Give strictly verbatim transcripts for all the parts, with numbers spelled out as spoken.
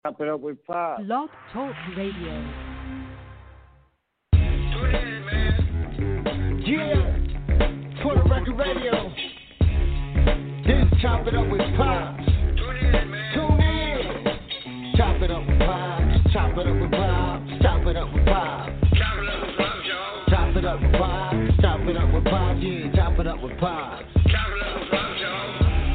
Chop it up with Pop. Blog Talk Radio. Tune in, man. Yeah. For the record radio. This is Chop It Up with Pop. Tune in, man. Tune in. Chop it up with Pop. Chop it up with Pop. Chop it up with Pop. Chop it up with Pop, y'all. Chop it up with Pop. Chop it up with Pop. Yeah. Chop it up with Pop. Chop it up with Pop, y'all.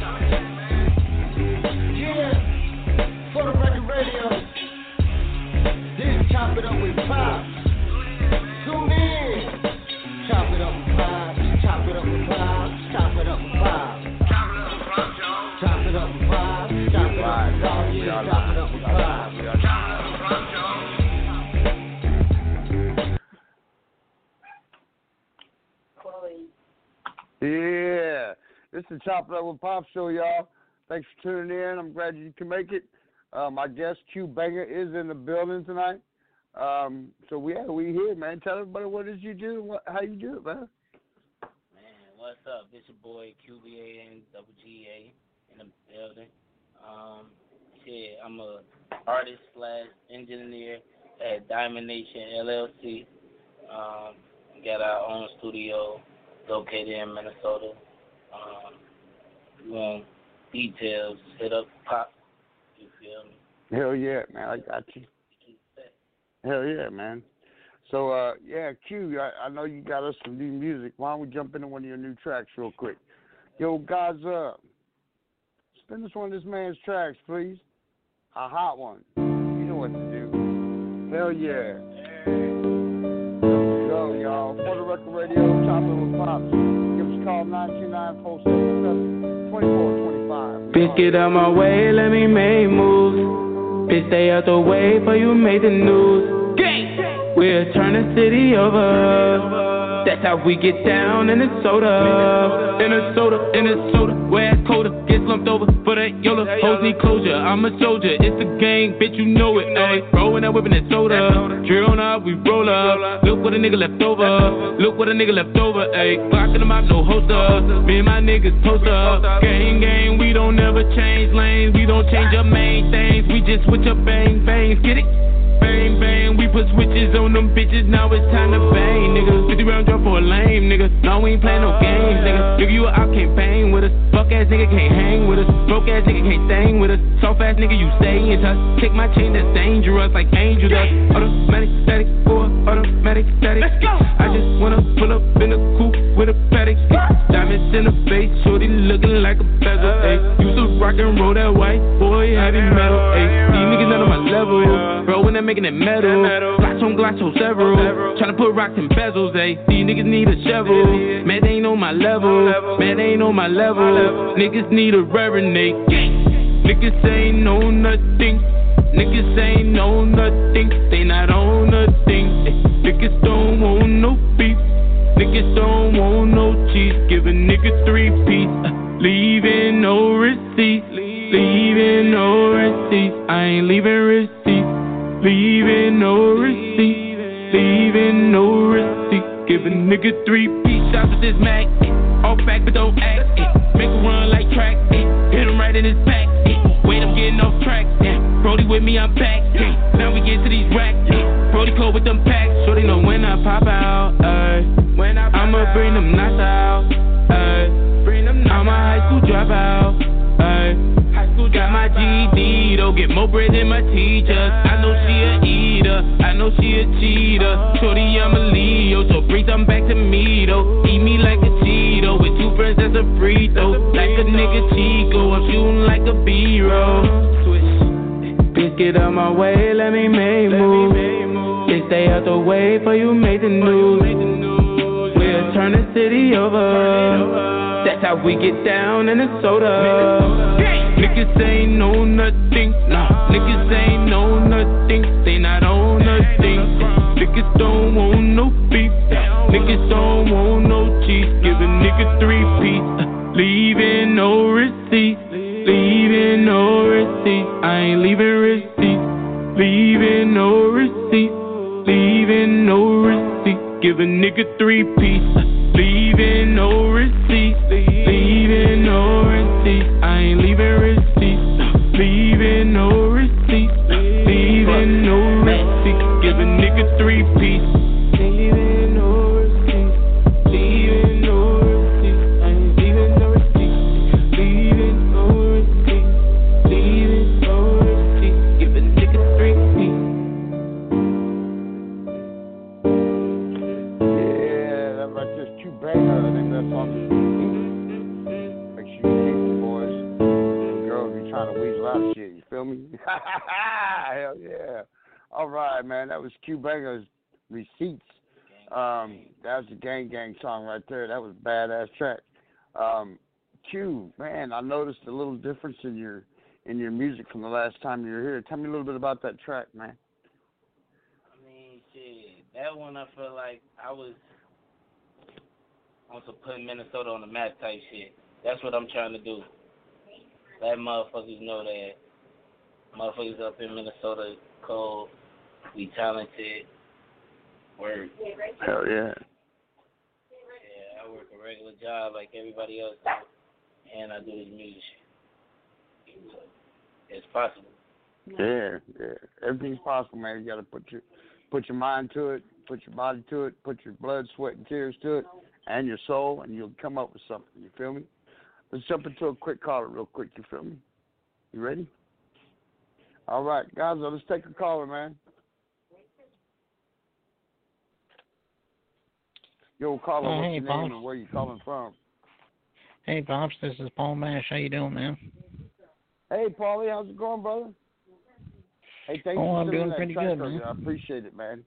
Yeah. For the record radio. This is Chop It Up with Pop. Tune in. Chop it up with Pop. Chop it up with Pop. Chop it up with Pop. Chop it up with Pop, y'all. Chop it up with Pop. Chop it up with Pop. Yeah. Chop it up with Pop. Chop it up with Pop, y'all. Yeah, this is Chop It Up with Pop show, y'all. Thanks for tuning in. I'm glad you can make it. Uh, my guest, Q Banger, is in the building tonight. Um, so, we, yeah, we here, man. Tell everybody what it is you do and what, how you do it, man. Man, what's up? It's your boy Q B A N double G A in the building. Um, shit, I'm a artist slash engineer at Diamond Nation L L C. Um, got our own studio located in Minnesota. Um, if you want details, hit up Pop. You feel me? Hell yeah, man. I got you. Hell yeah, man. So, uh, yeah, Q, I, I know you got us some new music. Why don't we jump into one of your new tracks real quick? Yo, guys, uh, spin us one of this man's tracks, please. A hot one. You know what to do. Hell yeah. Let's go, y'all. For the record radio, Chop It with Pops. Give us a call, nine two nine, four seven seven, two four two five. Bitch, get out my way, let me make moves. Bitch, stay out the way for you make the news. Gang! We'll turn the city over. That's how we get down in the soda. In the soda, in the soda. Where it's colder, get slumped over for that YOLO. Hoes need closure, I'm a soldier. It's a gang, bitch, you know it. Ayy, rolling that whipping that soda. Drill on up, we roll up. Look what a nigga left over. Look what a nigga left over. Ayy, blocking them out, no holster. Me and my niggas post up. Gang, gang, we don't never change lanes. We don't change up main things. We just switch up bang, bangs. Get it? Bang, bang, we put switches on them bitches, now it's time to bang, nigga. fifty round drop for a lame, nigga. No, we ain't playing no games, nigga. If you a out, can't bang with us. Fuck ass nigga can't hang with us. Broke ass nigga can't stay with us. Soft ass nigga, you stay in touch. Take my chain that's dangerous, like Angel does. Automatic, static, or automatic, static. I just wanna pull up in a coupe with a paddock. Diamonds in the face, shorty looking like a bezel, ayy. Used to rock and roll that white boy, heavy metal, ayy. These niggas not on my level, bro, when I'm making it metal. Glass on glass on several. Tryna put rocks in bezels, ayy. These niggas need a shovel. Man, they ain't on my level. Man, they ain't on my level. Niggas need a marinate. Niggas ain't know nothing. Niggas ain't know nothing. They not on nothing. Niggas don't want no beef. Niggas don't want no cheese. Give a nigga three piece. Uh, leaving no receipt. Leaving no receipt. I ain't leaving receipt. Leaving no receipt, leaving no receipt. Give a nigga three piece shots with this Mac. All back but don't act. Make a run like track. Hit him right in his back. Wait, I'm getting off track. Brody with me, I'm back. Now we get to these racks. Brody cold with them packs. So they know when I pop out. When I I'ma bring them knots out. I'm a high school dropout. Got my G E D, though, get more bread than my teachers. I know she a eater, I know she a cheater. Shorty, I'm a Leo, so bring some back to me, though. Eat me like a Cheeto, with two friends that's a free throw. Like a nigga Chico, I'm shooting like a B-roll. Bitch, get out my way, let me make moves. Bitch, stay out the way for you make the news. We'll turn the city over. That's how we get down in the soda. Niggas ain't know nothing, nah. Niggas ain't know nothing. They not on nothing. Niggas don't want no beef. Niggas don't want no cheese. Give a nigga three piece. Uh, leaving no receipt. Leaving no receipt. I ain't leaving receipt. Leaving no receipt. Leaving no receipt. Give a nigga three piece. Uh, leaving no receipt. Leaving no receipt. I ain't leaving receipt. Leaving no receipt. Hell yeah. All right, man. That was Q Banger's Receipts. Um, that was the Gang Gang song right there. That was a badass track. Um, Q, man, I noticed a little difference in your in your music from the last time you were here. Tell me a little bit about that track, man. I mean, shit, that one I feel like I was on some putting Minnesota on the map type shit. That's what I'm trying to do. Let motherfuckers know that motherfuckers up in Minnesota cold, we talented, work. Hell yeah. Yeah, I work a regular job like everybody else does, and I do this music shit. So, it's possible. Yeah, yeah. Everything's possible, man. You got to put your put your mind to it, put your body to it, put your blood, sweat, and tears to it, and your soul, and you'll come up with something. You feel me? Let's jump into a quick caller real quick. You feel me? You ready? All right, guys, let's take a caller, man. Yo, caller, Oh, what's hey, your Pops. name and where you calling from? Hey, Pops, this is Paul Mash. How you doing, man? Hey, Paulie, how's it going, brother? Hey, thanks Oh, for I'm sending doing that pretty track good, over. man. I appreciate it, man.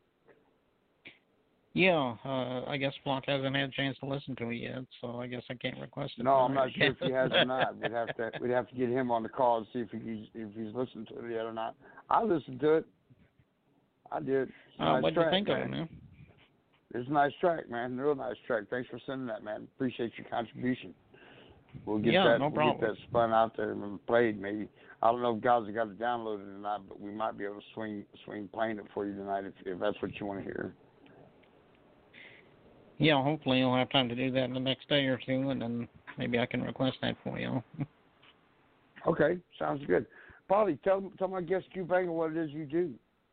Yeah, uh, I guess Flock hasn't had a chance to listen to it yet, so I guess I can't request it. No, I'm for not it. sure if he has or not. We'd have to we'd have to get him on the call and see if he's if he's listened to it yet or not. I listened to it. I did. It's a Uh, nice what'd you track, think man. of it, man? It's a nice track, man. Real nice track. Thanks for sending that, man. Appreciate your contribution. We'll get Yeah, that. no we'll problem. get that spun out there and played. Maybe I don't know if guys have got it downloaded or not, but we might be able to swing swing playing it for you tonight if if that's what you want to hear. Yeah, hopefully you'll have time to do that in the next day or two, and then maybe I can request that for you. Okay, sounds good. Paulie, tell tell my guest Q Banger what it is you do.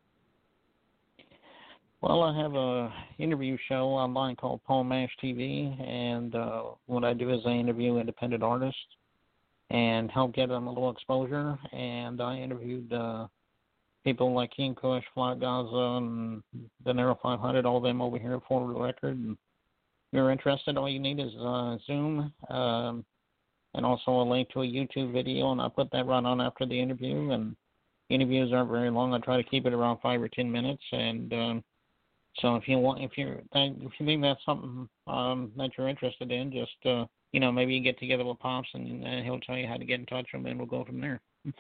Well, I have a interview show online called Paul Mash T V, and uh, what I do is I interview independent artists and help get them a little exposure. And I interviewed uh, people like King Kush, Fly Gaza, and the Nero five hundred, all of them over here for the record. And if you're interested, all you need is uh, Zoom um, and also a link to a YouTube video, and I put that right on after the interview. And interviews aren't very long. I try to keep it around five or ten minutes, and um, so if you want, if you're, if you think that's something um, that you're interested in, just uh, you know, maybe you get together with Pops and uh, he'll tell you how to get in touch with him, and we'll go from there. Okay.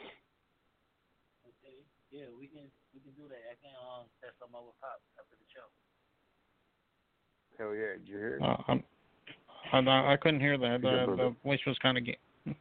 Yeah, we can we can do that. I can um set something up with Pop after the show. Hell yeah, did you hear? Uh, I'm, I, I couldn't hear that. Yeah, The, the voice was kind of. Ga-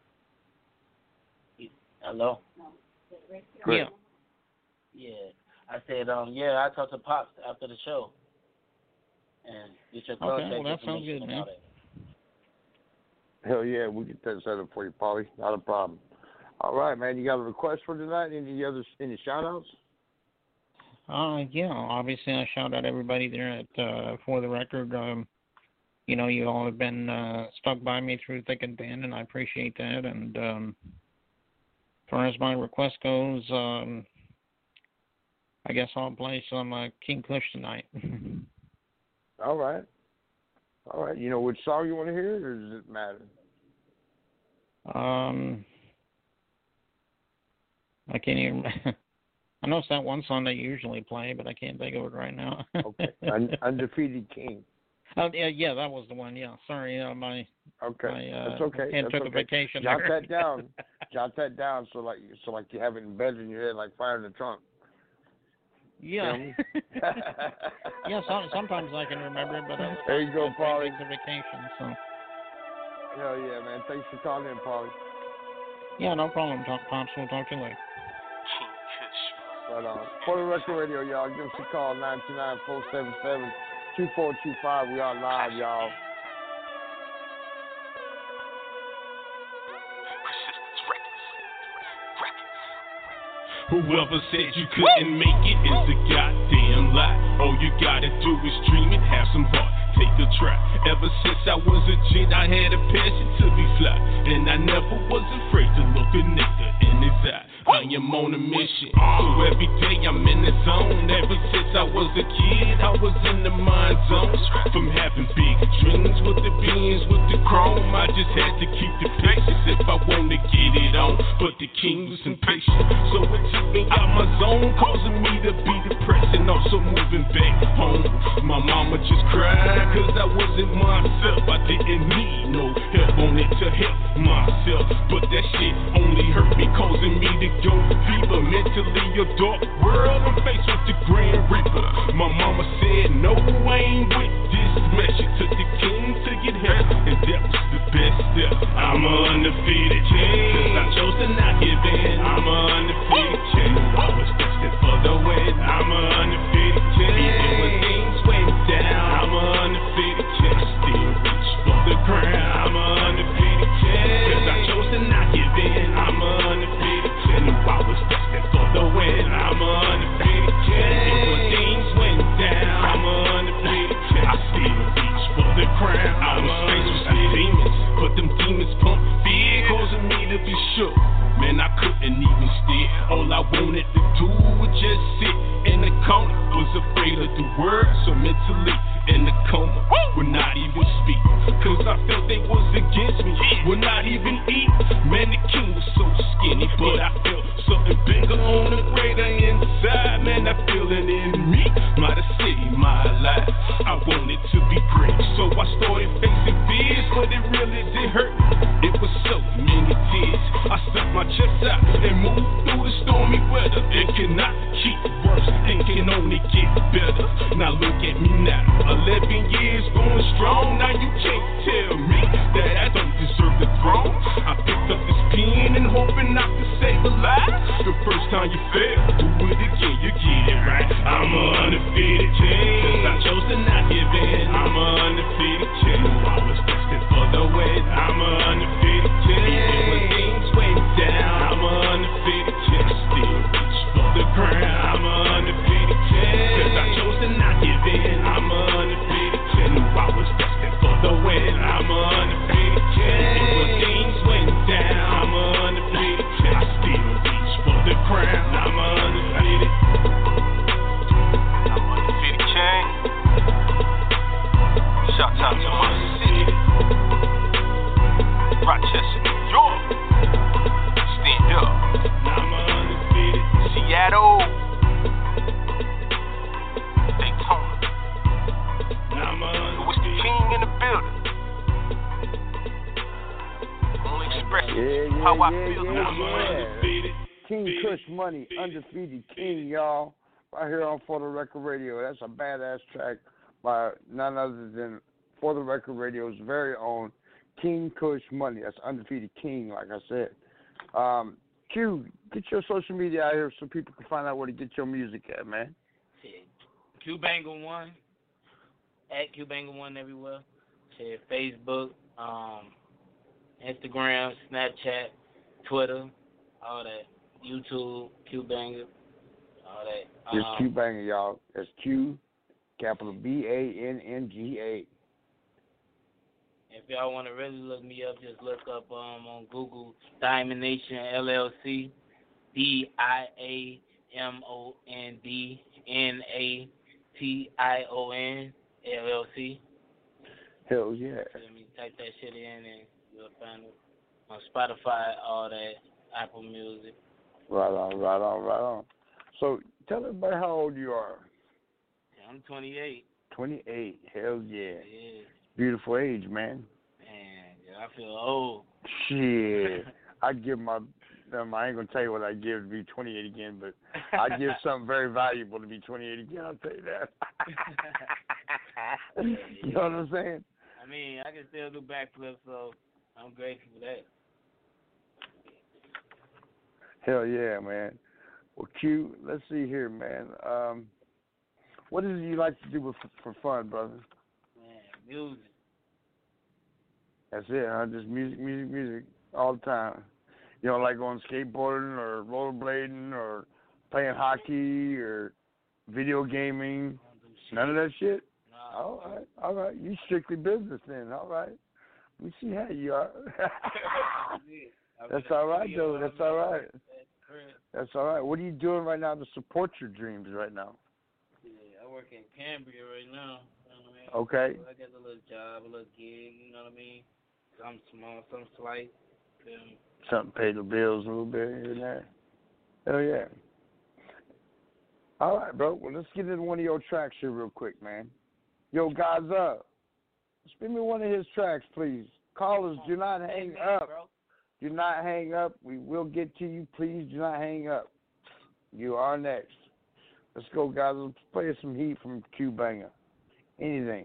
Hello. Great. yeah. Yeah. I said, um, yeah, I talked to Pops after the show. And get your Okay, contact well, that sounds information good, and all man. that. Hell yeah, we'll get that set up for you, Paulie. Not a problem. All right, man. You got a request for tonight? Any other any shout outs? Uh, yeah, obviously I shout out everybody there at uh, For the Record. Um, you know, you all have been uh, stuck by me through thick and thin, and I appreciate that. And um, as far as my request goes, um, I guess I'll play some uh, King Kush tonight. All right. All right. You know which song you want to hear, or does it matter? um, I can't even. I know it's that one song they usually play, but I can't think of it right now. Okay. Un- Undefeated King. Oh yeah, yeah, that was the one. Yeah, sorry, uh, my Okay. my uh, That's okay. hand That's took okay. a vacation. Jot there. that down. Jot that down so like so like you have it embedded in your head like fire in the trunk. Yeah. Feel me? yeah, some, sometimes I can remember it, but I There you go, Paulie. It's a vacation, so. Hell yeah, man. Thanks for calling in, Paulie. Yeah, no problem, Talk Pops. We'll talk to you later. Right on. For the Record Radio, y'all, give us a call, nine two nine, four seven seven, two four two five. We are live, y'all. Whoever said you couldn't make it is a goddamn lie. All you gotta do is dream and have some heart. Take a try. Ever since I was a kid, I had a passion to be fly, and I never was afraid to look a nigga in his eye. I am on a mission. So every day I'm in the zone. Ever since I was a kid, I was in the mind zone. From having big dreams with the beans, with the chrome, I just had to keep the patience if I wanted to get it on. But the king was impatient, so it took me out my zone, causing me to be depressed and also moving back home. My mama just cried cause I wasn't myself. I didn't need no help on it to help myself, but that shit only hurt me, causing me to go fever. Mentally a dark world, I'm faced with the Grand Reaper. My mama said no, I ain't with this mess. She took the king to get help, and that was the best step. I'm a undefeated king, cause I chose to not give in. I'm a undefeated king, I was destined for the win. I'm a undefeated king, even when things went down. I'm a undefeated king, I still reach for the crown. I'm a undefeated king, cause I chose to not give in. I'm a undefeated king, I was destined for the win. I'm a undefeated king, even when things went down. I'm a undefeated king, I still reach for the crown. I was faced with some demons, but them demons pumped fear, causing me to be shook. Man, I couldn't even steer. All I wanted to do was just sit in the corner. Was afraid of the world, so mentally in the coma, would not even speak, cause I felt they was against me. Would not even eat. Man, the king was so skinny, but I felt something bigger on the greater inside. Man, I feel it in me. My the city, my life. I wanted to be great, so I started facing fears, but it really did hurt. It was so many tears. I stuck my chest out and moved through the stormy weather. It cannot keep worse, it can only get better. Now look at me now, eleven years going strong. Now you can't tell me that I don't deserve the throne. I picked up this pen and hoping not to save a life. The first time you fail, do it again, you get it right. I'm a undefeated king, cause I chose to not give in. I'm a undefeated king, I was destined for the win. I'm a undefeated king, even when things went down. I'm a undefeated king, still reach for the crown. I'm a undefeated king, cause I chose to not give in. I'm a undefeated king, I was destined for the win. I'm a undefeated king, even when things went down. I'm a undefeated king, I still reach for the crown. I'm a undefeated. I'm undefeated king. Shout out to my city, Rochester, New York. Stand up. I'm undefeated. Seattle, Daytona. It was the king in the building. Only expressing Yeah, yeah, how I yeah, feel. yeah, I'm yeah. undefeated. King Kush Money, Undefeated King, y'all. Right here on For the Record Radio. That's a badass track by none other than For the Record Radio's very own King Kush Money. That's Undefeated King, like I said. Um, Q, get your social media out here so people can find out where to get your music at, man. Shit. Q Banger One, at Q Banger One everywhere. Shit, Facebook, um, Instagram, Snapchat, Twitter, all that. YouTube, Q Banger, all that. It's Um, Q Banger, y'all. That's Q, capital B A N N G A. If y'all want to really look me up, just look up um, on Google Diamond Nation L L C, D I A M O N D N A T I O N L L C. Hell yeah. Let me type that shit in and you'll find it on Spotify, all that, Apple Music. Right on, right on, right on. So tell everybody how old you are. I'm twenty-eight. twenty-eight. Hell yeah. Yeah. Beautiful age, man. Man, yeah, I feel old. Shit. I give my, um, I ain't going to tell you what I give to be twenty-eight again, but I give something very valuable to be twenty-eight again, I'll tell you that. You know what I'm saying? I mean, I can still do backflips, so I'm grateful for that. Hell yeah, man. Well, Q, let's see here, man. Um, what is it you like to do with, for fun, brother? Man, music. That's it, huh? Just music, music, music all the time. You don't like going skateboarding or rollerblading or playing hockey or video gaming? None of that shit? No. All right, all right. You strictly business then, all right. Let me see how you are. That's all right, though. That's all right. crib. That's all right. What are you doing right now to support your dreams right now? Yeah, I work in Cambria right now. You know what I mean? Okay. So I got a little job, a little gig, you know what I mean? Some small, some slight. Feel me? Something pay the bills a little bit here and there. Hell yeah. All right, bro. Well, let's get into one of your tracks here real quick, man. Yo, Gaza, spin me one of his tracks, please. Callers, do not hang up. Do not hang up. We will get to you. Please do not hang up. You are next. Let's go, guys. Let's play some heat from Q Banger. Anything.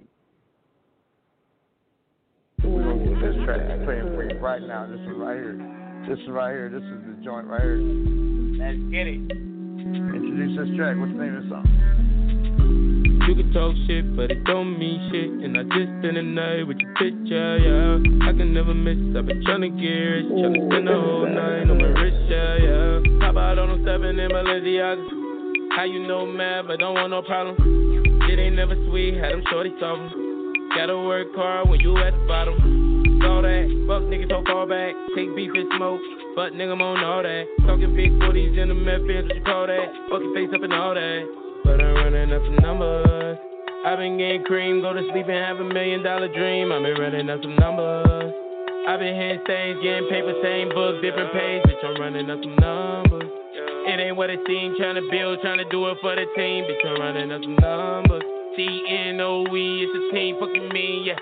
We're going to get this track playing for you right now. This is right here. This is right here. This is the joint right here. Let's get it. Introduce this track. What's the name of the song? You can talk shit, but it don't mean shit. And I just spent the night with your bitch, yeah, yeah. I can never miss. I've been tryna get rich, tryna spend the whole night on my wrist, yeah, yeah. Hop out on them seven in Balenciaga. How you know mad, but don't want no problem. Shit ain't never sweet, had them shorty solving. Gotta work hard when you at the bottom. All that, fuck niggas so far back. Take beef and smoke, but nigga I'm on all that. Talking big forties in the Memphis, what you call that? Fucking face up and all that. But I'm running up some numbers. I've been getting cream, go to sleep and have a million dollar dream. I've been running up some numbers. I've been hitting stains, getting paper, same book, different page. Bitch, I'm running up some numbers. It ain't what it seems, trying to build, trying to do it for the team. Bitch, I'm running up some numbers. C N O E, it's a team, fucking me, yeah.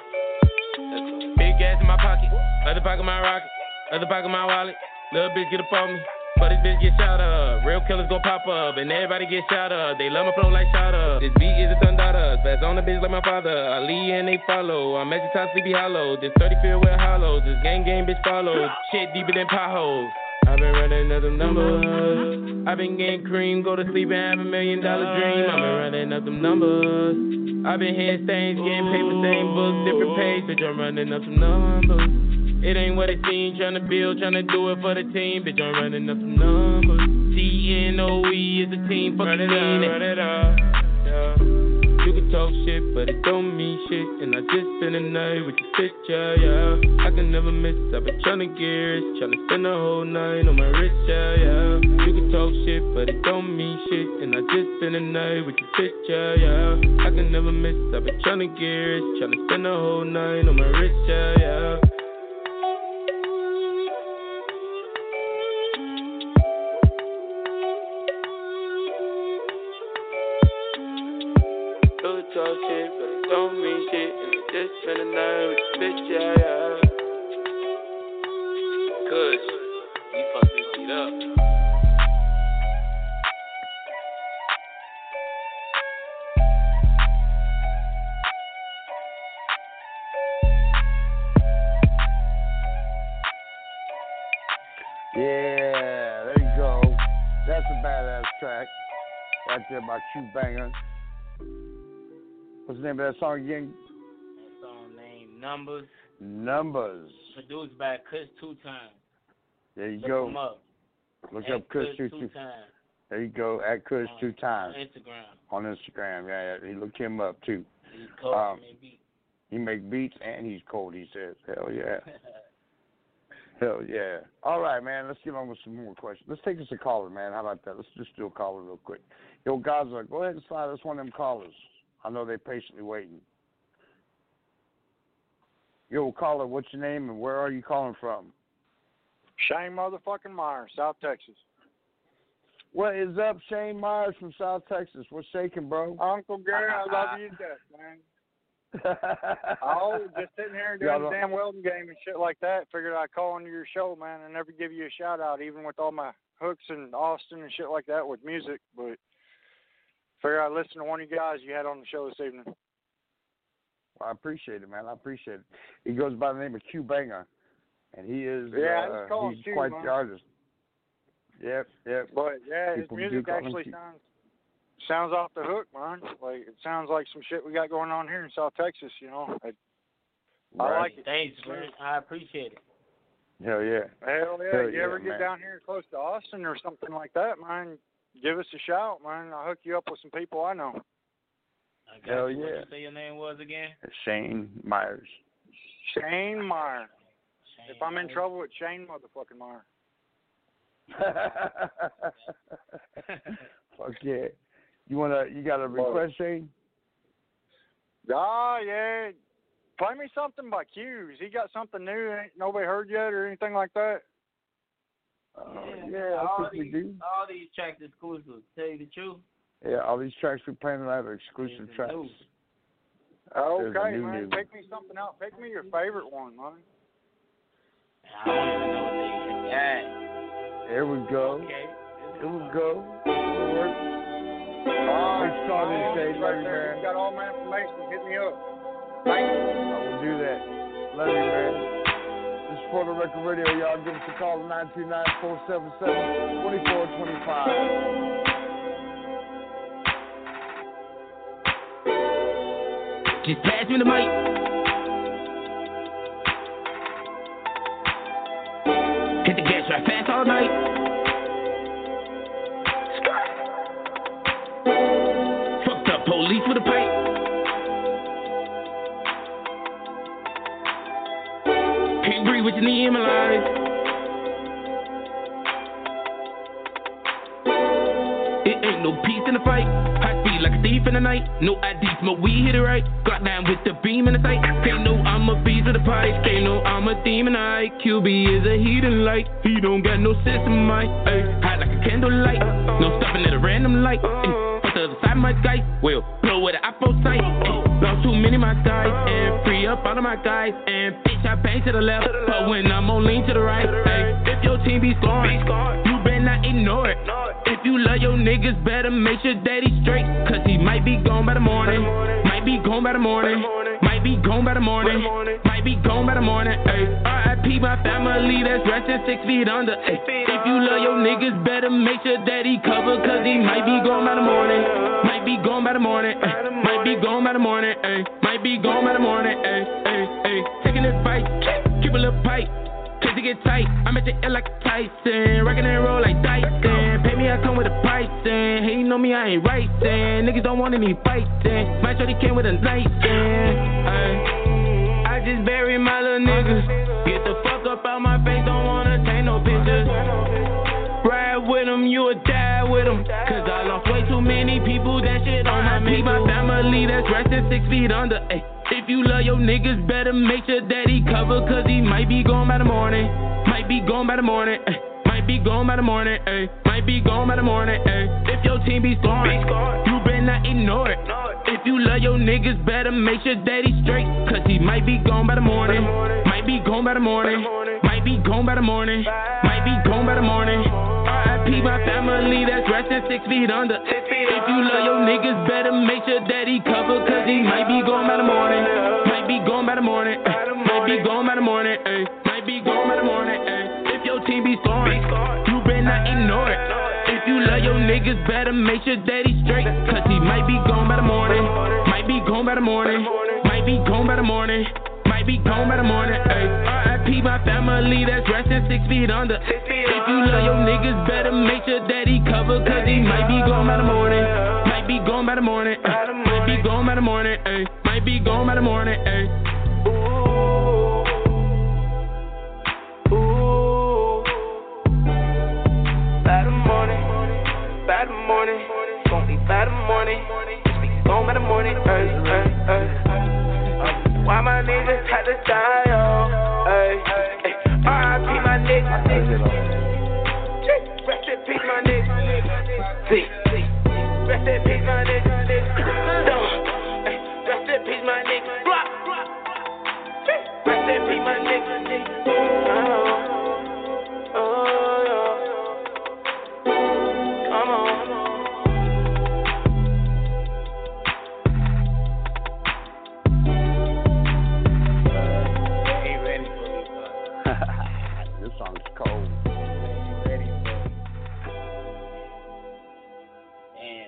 Big gas in my pocket, other pocket my rocket, other pocket my wallet. Little bitch get up on me. But this bitch get shot up, real killers gon' pop up, and everybody get shot up. They love my flow like shot up. This beat is a thundada, fast on the bitch like my father. I lead and they follow. I'm at the top, sleepy hollow. This thirty filled with hollows. This gang gang bitch follow. Shit deeper than potholes. I've been running up them numbers. I've been getting cream, go to sleep and have a million dollar dream. I've been running up them numbers. I've been hitting stains, getting paper, same book, different page. Bitch, I'm running up some numbers. It ain't what it seems, tryna build, tryna do it for the team. Bitch, I'm running up some numbers. C N O E is a team, fucking mean it. Run it up, yeah. You can talk shit, but it don't mean shit. And I just spent the night with your bitch, yeah, yeah. I can never miss, I've been tryna get rich, tryna spend the whole night on my wrist, yeah, yeah. You can talk shit, but it don't mean shit. And I just spent the night with your bitch, yeah, yeah. I can never miss, I've been tryna get rich, tryna spend the whole night on my wrist, yeah, yeah. Talk shit, but it don't mean shit. And I just spent the night with your bitch, yeah, yeah. Kush, we fucked this beat up. Yeah, there you go. That's a badass track. Right there by Q Banger. What's the name of that song again? That song named Numbers. Numbers. Produced by Kush Two Times. There you Look go. him up. Look At up Kush Kush Two Two Times. Times. There you go. At Kush On- Two Times. On Instagram. On Instagram, yeah, yeah. He look him up too. He's cold, Um, maybe. He make beats and he's cold. He says, "Hell yeah, hell yeah." All right, man. Let's get on with some more questions. Let's take us a caller, man. How about that? Let's just do a caller real quick. Yo, Gaza, go ahead and slide us one of them callers. I know they're patiently waiting. Yo, caller, what's your name and where are you calling from? Shane motherfucking Myers, South Texas. What is up, Shane Myers from South Texas? What's shaking, bro? Uncle Gary, I love you to death, man. Oh, just sitting here and doing the damn welding game and shit like that. Figured I'd call into your show, man, and never give you a shout out, even with all my hooks in Austin and shit like that with music. But figured I'd listen to one of you guys you had on the show this evening. Well, I appreciate it, man. I appreciate it. He goes by the name of Q Banger, and he is yeah, I uh, just call he's him Q, quite man. the artist. Yep, yep. But yeah, People his do music call him actually Q. sounds sounds off the hook, man. Like it sounds like some shit we got going on here in South Texas. You know, I, I Right. like it. Thanks, man. I appreciate it. Hell yeah. Hell yeah! Hell you yeah, ever get man. down here close to Austin or something like that, man? Give us a shout, man. I'll hook you up with some people I know. I got Hell you. What yeah. you say your name was again? Shane Myers. Shane Meyer. Shane If I'm in Myers. trouble, it's Shane motherfucking Meyer. Fuck yeah. You wanna? You got a request, Shane? Oh, yeah. Play me something by Q's. He got something new ain't nobody heard yet or anything like that? Uh, Yeah, yeah, I all think we these, do. all these tracks exclusive. Tell you the truth. Yeah, all these tracks we're playing tonight are exclusive There's tracks. new. There's a Okay, new man. new. Pick me something out. Pick me your favorite one, man. I don't even know what they got. There we go. Okay. Here we go. It'll work. All Let's start this day, right love you, there. man. You got all my information. Hit me up. Thank you. I will do that. Love you, man. This is For the Record Radio. Y'all give us a call at nine two nine, four seven seven, two four two five. Just pass me the mic. Hit the gas right fast all night. Fucked up police with a pipe. Can't breathe with your knee in my life. It ain't no peace in the fight. High speed like a thief in the night. No I D, smoke weed, hit it right. Glock down with the beam in the sight. Can't know I'm a beast with a pipe. Can't know I'm a demon. I Q B is a heathen light. He don't got no sense of might. Ay, hot like a candlelight. No stopping at a random light. Ay, fuck the other side of my guy. Well, blow with an Oppo sight. Ay, lost too many of my guys. And free up all of my guys. And bitch, I bang to the left. But when I'm on lean to the right. Ay, if your team be scoring, you better not ignore it. If you love your niggas, better make sure that he's straight. Cause he might be gone by the morning. Might be gone by the morning. Might be gone by the morning. Might be gone by the morning. Ay, R I P my family that's resting six feet under. Ay, if you love your niggas, better make sure that he covered. Cause he might be gone by the morning. Might be gone by the morning. Ay, might be gone by the morning. Ay, might be gone by the morning. Ay, ay, ay. Taking this fight, keep a little pipe. Cause it get tight, I'm at the air like Tyson. Rockin' and roll like Dyson. Pay me, I come with a price. And hating on me, I ain't right. Niggas don't want any fightin'. My shorty came with a knife. I just bury my little niggas. Get the fuck up out my face, don't wanna take no pictures. Ride with them, you will die with them. Cause I lost way too many people, that shit on my mental. My family that's resting six feet under. Ay. If you love your niggas, better make sure that he covered. Cause he might be gone by the morning. Might be gone by the morning. Ay. Might be gone by the morning. Ay. Might be gone by the morning. Ay. If your team be scoring, you better not ignore it. If you love your niggas, better make sure that he's straight. Cause he might be gone by the morning. Might be gone by the morning. Might be gone by the morning. Might be gone by the morning. R I P my family that's resting six feet under. If you love your niggas, better make sure that he covered. Cause he might be gone by the morning. Might be gone by the morning. Might be gone by the morning. Might be gone by the morning. If your team be scoring, you better not ignore it. If you love your niggas, better make sure that he's straight. Cause he might be gone by the morning. Might be gone by the morning. Might be gone by the morning. Might be gone by the morning. R I P my family that's resting six feet under. If you love your niggas, better make sure that he covered. Cause he might be gone by the morning. Might be gone by the morning. Might be gone by the morning. Might be gone by the morning. By the morning, by the morning, gon' be by the morning, be gone by the morning, ay, ay, ay. Why my niggas had to die, oh, ay, ay. R I P my niggas, rest in peace my niggas, see, rest in peace my niggas, rest in peace my niggas, block, rest in peace my niggas, oh, oh, yeah. Come on. Ain't ready for me, bud. This song's cold. Ain't ready for me. Damn.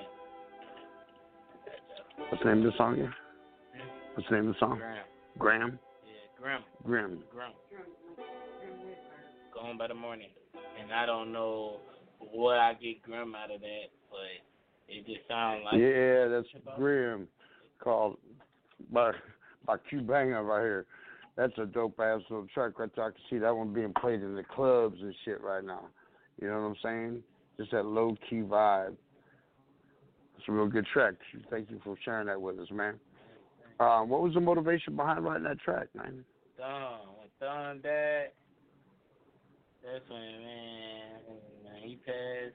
What's the name of the song again? What's the name of the song? Graham. Graham? Yeah, Grim. Grim. Grim. Gone by the morning. And I don't know what I get grim out of that, but it just sounds like Yeah, that's Grim. Called by by Q Banger right here. That's a dope ass little track right there. I can see that one being played in the clubs and shit right now. You know what I'm saying? Just that low-key vibe. It's a real good track. Thank you for sharing that with us, man. Uh, what was the motivation behind writing that track, man? Thun, when Thun died, that's when, man, man, he passed.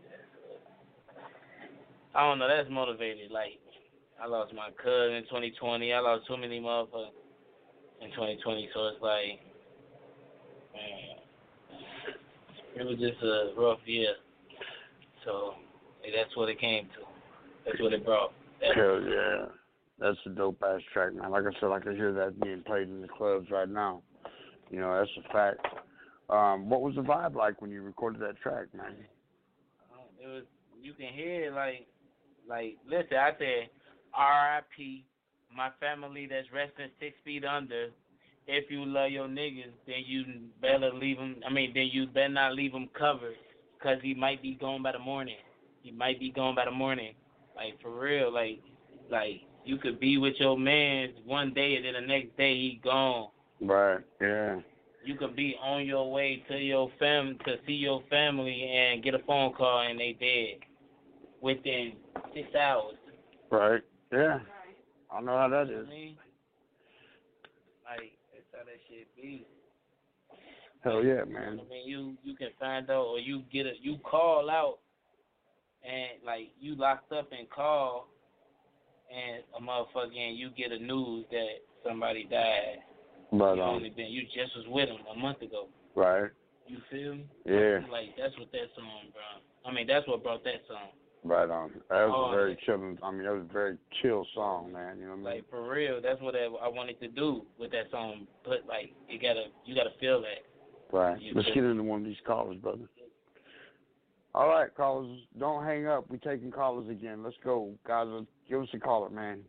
I don't know, that's motivated. Like, I lost my cousin in twenty twenty. I lost too many motherfuckers in twenty twenty, so it's like, man, it was just a rough year. So, hey, that's what it came to. That's what it brought. That's Hell yeah. That's a dope-ass track, man. Like I said, I can hear that being played in the clubs right now. You know, that's a fact. Um, what was the vibe like when you recorded that track, man? It was, you can hear it like, like, listen, I said, R I P, my family that's resting six feet under. If you love your niggas, then you better leave him, I mean, then you better not leave him covered, because he might be gone by the morning. He might be gone by the morning. Like, for real, like, like, you could be with your man one day and then the next day he gone. Right, yeah. You could be on your way to your fam to see your family and get a phone call and they dead within six hours. Right, yeah. I know how that You know is. what I mean? Like, that's how that shit be. Hell yeah, man. I mean, you, you can find out or you get a, you call out and, like, you locked up and call and a motherfucker and you get a news that somebody died. But, you um, only been, you just was with him a month ago. Right. You feel me? Yeah. Like, that's what that song brought. I mean, that's what brought that song. Right on. That was Oh, a very yeah. chilling, I mean, that was a very chill song, man. You know what I mean? Like, for real, that's what I, I wanted to do with that song. Put, like, you gotta, you gotta feel that. Right. You Let's feel get into one of these callers, brother. All right, callers, don't hang up. We're taking callers again. Let's go. Guys, give us a caller, man.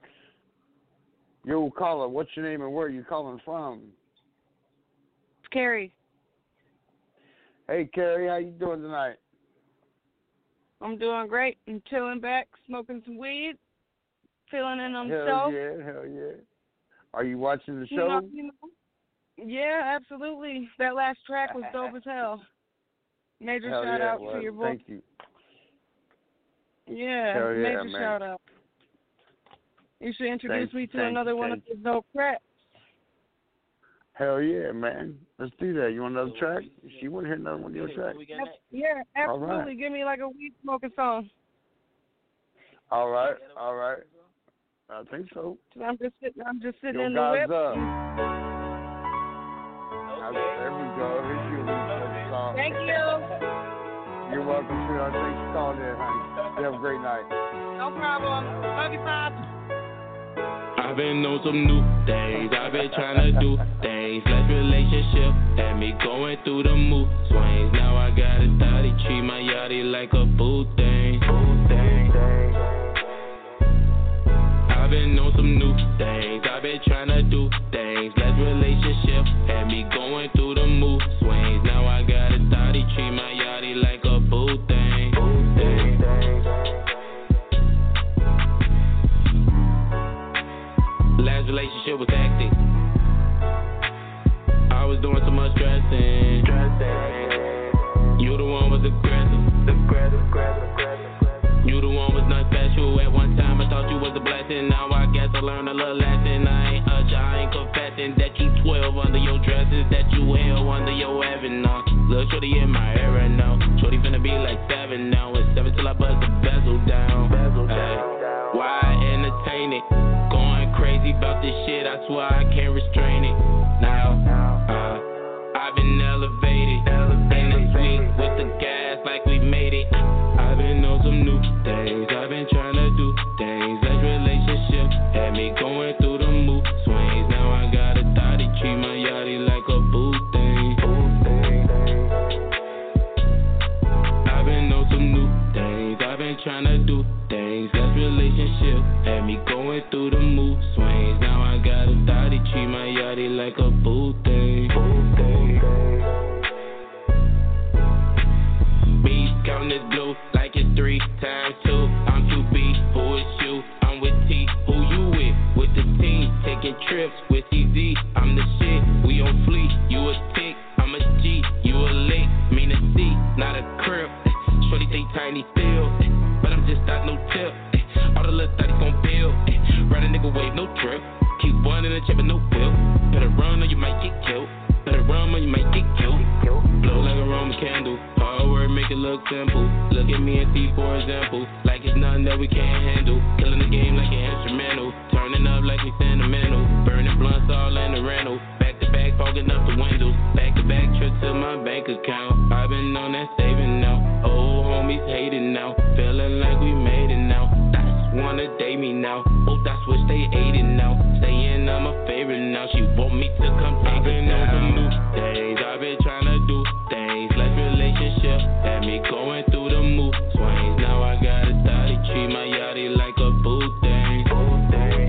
Yo, caller, what's your name and where are you calling from? Carrie. Hey, Carrie, how you doing tonight? I'm doing great. I'm chilling back, smoking some weed, feeling in on Hell myself. yeah, hell yeah. Are you watching the You show? know, you know. Yeah, absolutely. That last track was dope as hell. Major hell shout yeah, out well, to your boy. Thank you. Yeah, Hell yeah, major man. shout out. You should introduce Thank me you, to thank another you, one of thank his dope tracks. Hell yeah, man. Let's do that. You want another track? She want to hear another one of your tracks. Yeah, All right. absolutely. Give me like a weed smoking song. All right, all right. I think so. I'm just sitting. I'm just sitting Yo, in the guys whip. up. There we go. Here's your weed smoking song. Thank you. You're welcome, sweetheart. Thanks for calling in, honey. You have a great night. No problem. Love you, Pop. I've been on some new days, I've been trying to do things. Last relationship had me going through the mood swings. Now I got a thotty, treat my yachty like a boo thing. I've been on some new things, I've been trying to do things. Last relationship had me going through the mood swings. Now I got a thotty, treat my yachty like a boo thing. Last relationship was hectic. I was doing so much stressing. You the one was aggressive. You the one was not special. At one time I thought you was a blessing. Now I guess I learned a little lesson. I ain't usher, I ain't confessing that you twelve under your dresses, that you hell under your heaven. Uh, little shorty in my era now. Shorty finna be like seven now. It's seven till I bust the bezel down. Ay, why entertain it? Going crazy about this shit, I swear I can't restrain it. Now, uh, I've been elevated, in the suite with the gas like we made it. I've been on some new things, I've been trying to do things. Last relationship had me going through the mood swings. Now I got a thotty, treat my yachty like a boo thing. I've been on some new things, I've been trying to do things. Last relationship had me going through the mood swings. Now I got a thotty, treat my yachty like a boo thing. Me counting this blue like it's three times two. I'm Q B, who is you? I'm with T, who you with? With the team, taking trips with C Z. I'm the shit, we on fleek. You a tick, I'm a G, you a lick. Mean a C, not bitch have a no pill. Better run or you might get killed. Better run or you might get killed. Blow like a Roman candle. Hard work make it look simple. Look at me and see for example. Like it's nothing that we can't handle. Killing the game like an instrumental. Turning up like we sentimental. Burning blunts all in the rental. Back to back fogging up the windows. Back to back trip to my bank account. I've been on that saving now. Old homies hating now. Feeling like we made it now. That's wanna date me now. Oh, that's what they ate it now. Saying I'm a favorite now. She want me to come take it down. Some new days. I've been trying to do things like relationship. Had me going through the mood swings. Now I got a thotty. Treat my yachty like a boo thing. Boo thing.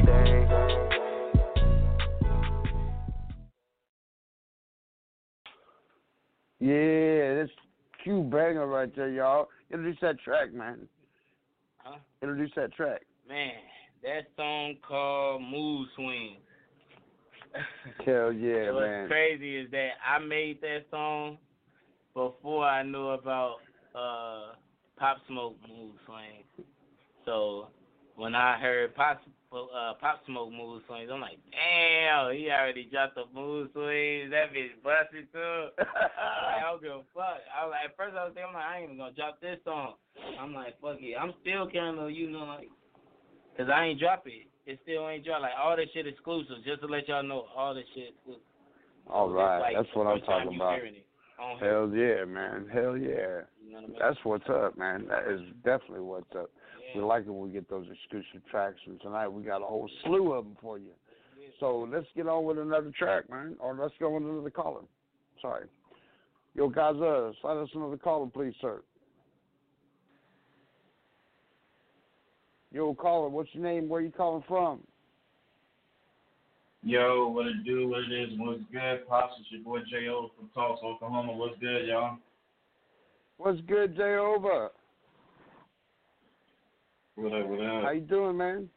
Yeah, that's Q banger right there, y'all. Introduce that track, man. Huh? Introduce that track. Man, that song called Mood Swings. Hell yeah, What's man. crazy is that I made that song before I knew about uh, Pop Smoke Mood Swings. So when I heard Pop, uh, Pop Smoke Mood Swings, I'm like, damn, he already dropped the Mood Swings. That bitch busted too. I'm like, I don't give a fuck. I was like, at first I was thinking, I'm like, I ain't even gonna drop this song. I'm like, fuck it. I'm still kind of, you know, like, cause I ain't drop it. It still ain't dropped. Like, all this shit exclusive. Just to let y'all know, all this shit exclusive. All right, like that's what I'm talking about. Hell yeah, man. Hell yeah. You know what I mean? That's what's up, man. That is definitely what's up. Yeah. We like it when we get those exclusive tracks, and tonight we got a whole slew of them for you. So let's get on with another track, man, or let's go with another caller. Sorry. Yo, guys, uh, slide us another caller, please, sir. Yo, caller, what's your name? Where you calling from? Yo, what it do, what it is, what's good? Pops, it's your boy J O from Tulsa, Oklahoma. What's good, y'all? What's good, J Over? What up, what up? How you doing, man?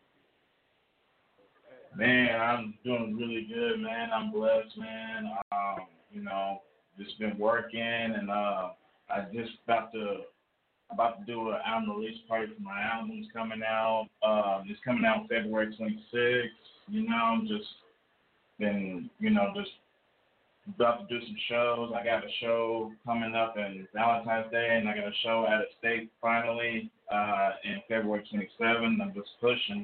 Man, I'm doing really good, man. I'm blessed, man. Um, you know, just been working, and uh, I just about to about to do an album release party for my album. It's coming out. Um, it's coming out February twenty-sixth. You know, I'm just been, you know, just about to do some shows. I got a show coming up in Valentine's Day, and I got a show out of state finally uh, in February twenty-seventh. I'm just pushing.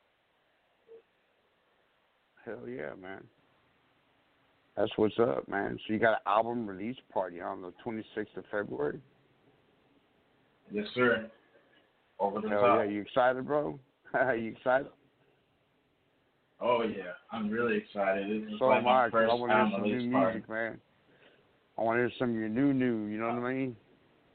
Hell yeah, man. That's what's up, man. So you got an album release party on the twenty-sixth of February? Yes, sir. Over the Hell top. yeah. You excited, bro? You excited? Oh, yeah. I'm really excited. This is So like am I, my first I want to hear album some new release party. music, man. I want to hear some of your new new, you know what I mean?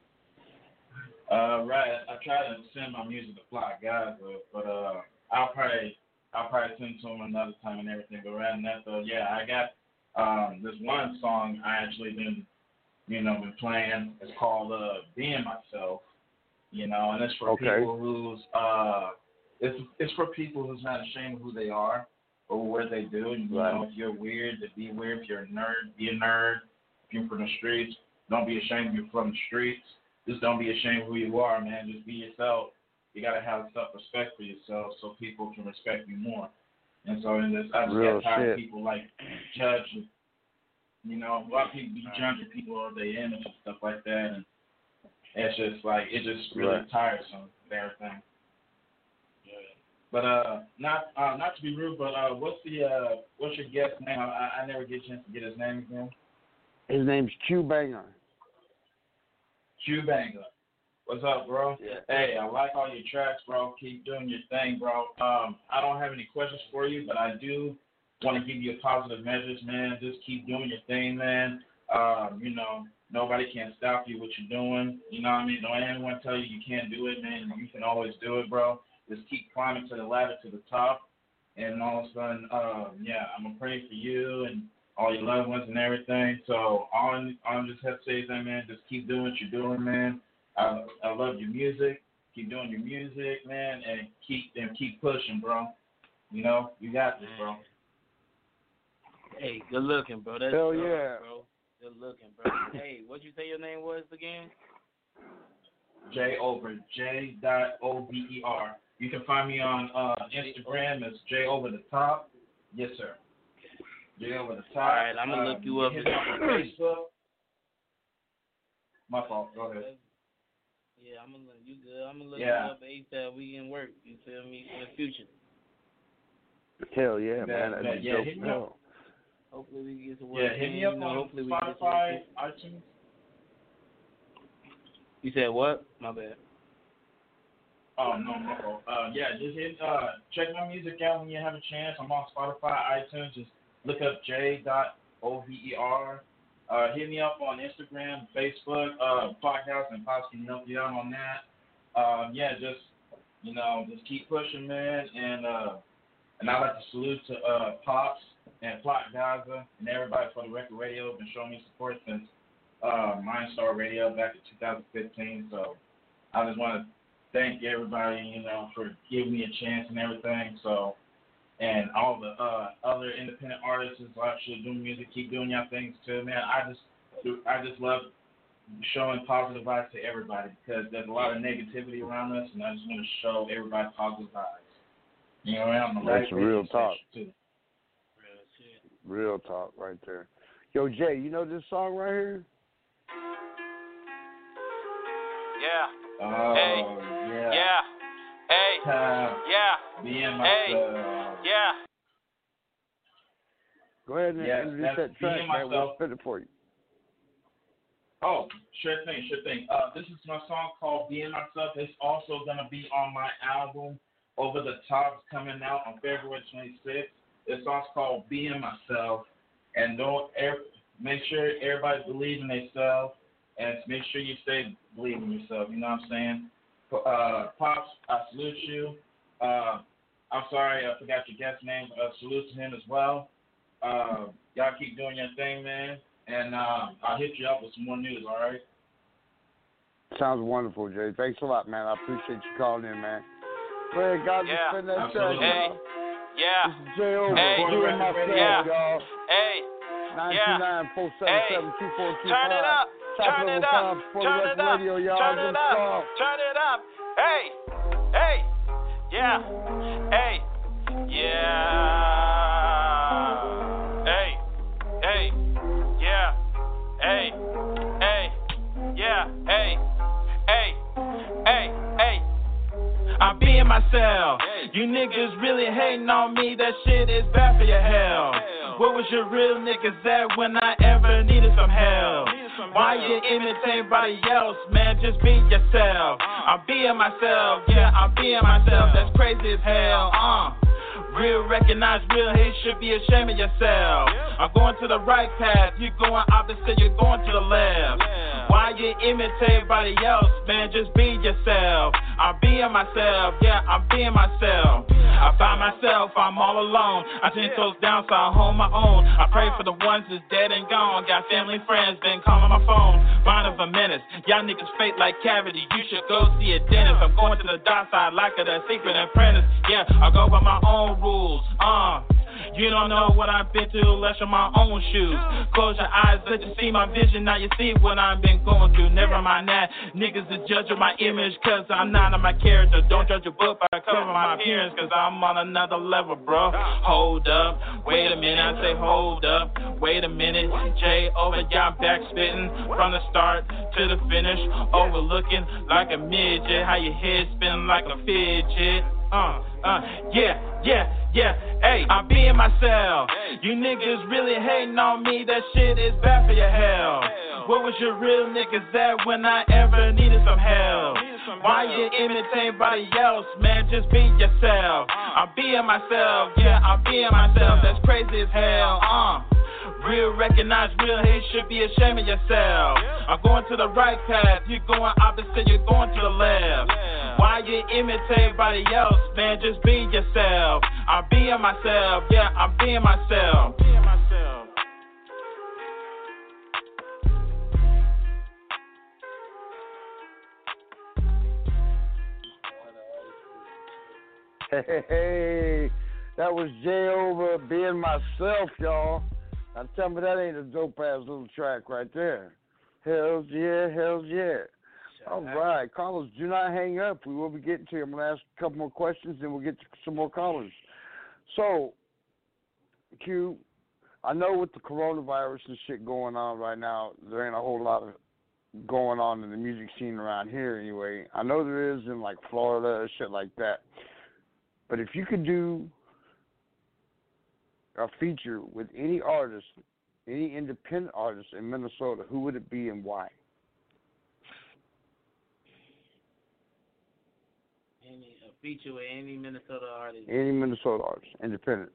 Uh, right. I try to send my music to fly guys, but, but uh, I'll probably I'll probably send to them another time and everything. But rather than that, though, yeah, I got um this one song I actually been you know been playing. It's called uh Being Myself, you know, and it's for Okay. people who's uh it's it's for people who's not ashamed of who they are or what they do. You Right. know, if you're weird, to be weird. If you're a nerd, be a nerd. If you're from the streets, don't be ashamed you're from the streets. Just don't be ashamed of who you are, man. Just be yourself. You gotta have self-respect for yourself so people can respect you more. And so in this, I just Real get tired shit. of people like judging. You know, a lot of people be judging people or their image and stuff like that, and it's just like it's just really Right. tiresome and everything. But uh, not uh, not to be rude, but uh, what's the uh, what's your guest name? I, I never get a chance to get his name again. His name's Q Banger. Q Banger. What's up, bro? Yeah. Hey, I like all your tracks, bro. Keep doing your thing, bro. Um, I don't have any questions for you, but I do want to give you a positive message, man. Just keep doing your thing, man. Um, you know, nobody can stop you what you're doing. You know what I mean? Don't anyone tell you you can't do it, man. You can always do it, bro. Just keep climbing to the ladder to the top. And all of a sudden, uh, yeah, I'm going to pray for you and all your loved ones and everything. So all, I'm- all I just have to say is that, man, just keep doing what you're doing, man. I, I love your music. Keep doing your music, man, and keep and keep pushing, bro. You know, you got this, bro. Hey, good looking, bro. That's Hell good, yeah. bro. Good looking, bro. Hey, what'd you say your name was again? J Over, J dot O V E R. You can find me on uh, Instagram as J Over the Top. Yes, sir. J over the top. All right, I'm gonna uh, look you up. hit me up on Facebook. My fault. Go ahead. Yeah, I'm gonna look you good. I'm gonna look Yeah. you up ASAP. We can work. You feel me? In the future. Hell yeah, That- man. that- That'd be yeah, dope hit as me hell. up. Hopefully we can get to work. Yeah, hit me you up know, on hopefully we get to Spotify, iTunes. You said what? My bad. Oh no, my fault. Uh, yeah, just hit. Uh, check my music out when you have a chance. I'm on Spotify, iTunes. Just look up J O V E R. Uh, hit me up on Instagram, Facebook, uh, podcast, and Pops can help you out on that. Um, yeah, just you know, just keep pushing, man. And uh, and I'd like to salute to uh, Pops and Plot Gaza and everybody for the record radio. Been showing me support since uh, Mindstar Radio back in two thousand fifteen. So I just want to thank everybody, you know, for giving me a chance and everything. So, and all the uh, other independent artists is actually doing music, keep doing your things too, man. I just, I just love showing positive vibes to everybody because there's a lot of negativity around us, and I just want to show everybody positive vibes. You know, I'm That's real talk. Too. Real talk right there. Yo, Jay, you know this song right here? Yeah. Oh, hey. yeah. Yeah. Hey. Uh, yeah. Being myself. Hey. Yeah. Go ahead and yeah, introduce that track, man. We'll spit it for you. Oh, sure thing, sure thing. Uh, this is my song called Being Myself. It's also going to be on my album, Over the Top, coming out on February twenty-sixth. This song's called Being Myself. And don't ever, make sure everybody believes in themselves. And make sure you stay believing in yourself. You know what I'm saying? Uh, Pops, I salute you. Uh, I'm sorry I forgot your guest name. Uh, salute to him as well. Uh, y'all keep doing your thing, man. And uh, I'll hit you up with some more news, all right? Sounds wonderful, Jay. Thanks a lot, man. I appreciate you calling in, man. Go ahead, guys. Yeah. Spin that track, Hey. y'all. Yeah. This is Jay over. Hey. Doing myself, Yeah. y'all. Hey. nine two nine, four seven seven, two four two five. Turn it up. Turn it up. Turn it up. Radio, y'all. Turn it up. Soft. Turn it up. Hey. Hey. Yeah. Hey. Yeah. Hey. Hey. Yeah. Hey. Hey. Yeah. Hey. Hey. Hey. Hey. I'm being myself. You niggas really hating on me. That shit is bad for your health. Where was your real niggas at when I ever needed some help? Why you imitate everybody else, man? Just be yourself. I'm being myself, yeah, I'm being myself. That's crazy as hell, uh. Real recognize real hate, should be ashamed of yourself. I'm going to the right path, you're going opposite, you're going to the left. Why you imitate everybody else, man? Just be yourself. I'm being myself, yeah, I'm being myself. I by myself, I'm all alone. I ten toes down, so I hold my own. I pray for the ones that's dead and gone. Got family, friends, been calling my phone. Mind of a menace, y'all niggas fake like cavity. You should go see a dentist. I'm going to the dark side like a the secret apprentice. Yeah, I go by my own rules. Uh. You don't know what I've been through unless you're my own shoes. Close your eyes, let you see my vision. Now you see what I've been going through. Never mind that. Niggas is judging my image cause I'm not on my character. Don't judge a book by cover my appearance cause I'm on another level, bro. Hold up. Wait a minute. I say hold up. Wait a minute. J over, y'all back spitting from the start to the finish. Overlooking like a midget. How your head spinning like a fidget. Uh, uh, yeah, yeah, yeah, hey, I'm being myself. You niggas really hating on me, that shit is bad for your health. Where was your real niggas at when I ever needed some help? Why you imitate everybody else, man? Just be yourself. I'm being myself, yeah, I'm being myself. That's crazy as hell, uh. Real recognize real hate, should be ashamed of yourself. I'm going to the right path, you're going opposite, you're going to the left. Why you imitate everybody else, man? Just be yourself. I'm being myself, yeah, I'm being myself. Being myself. Hey, hey, hey, that was Jay over, Being Myself, y'all. Now tell me that ain't a dope-ass little track right there. Hells yeah, hells yeah. All right, callers, do not hang up. We will be getting to you. I'm going to ask a couple more questions, then we'll get to some more callers. So, Q, I know with the coronavirus and shit going on right now, there ain't a whole lot of going on in the music scene around here anyway. I know there is in like Florida or shit like that. But if you could do a feature with any artist, any independent artist in Minnesota, who would it be and why? Any a feature with any Minnesota artist. Any Minnesota artist, independent.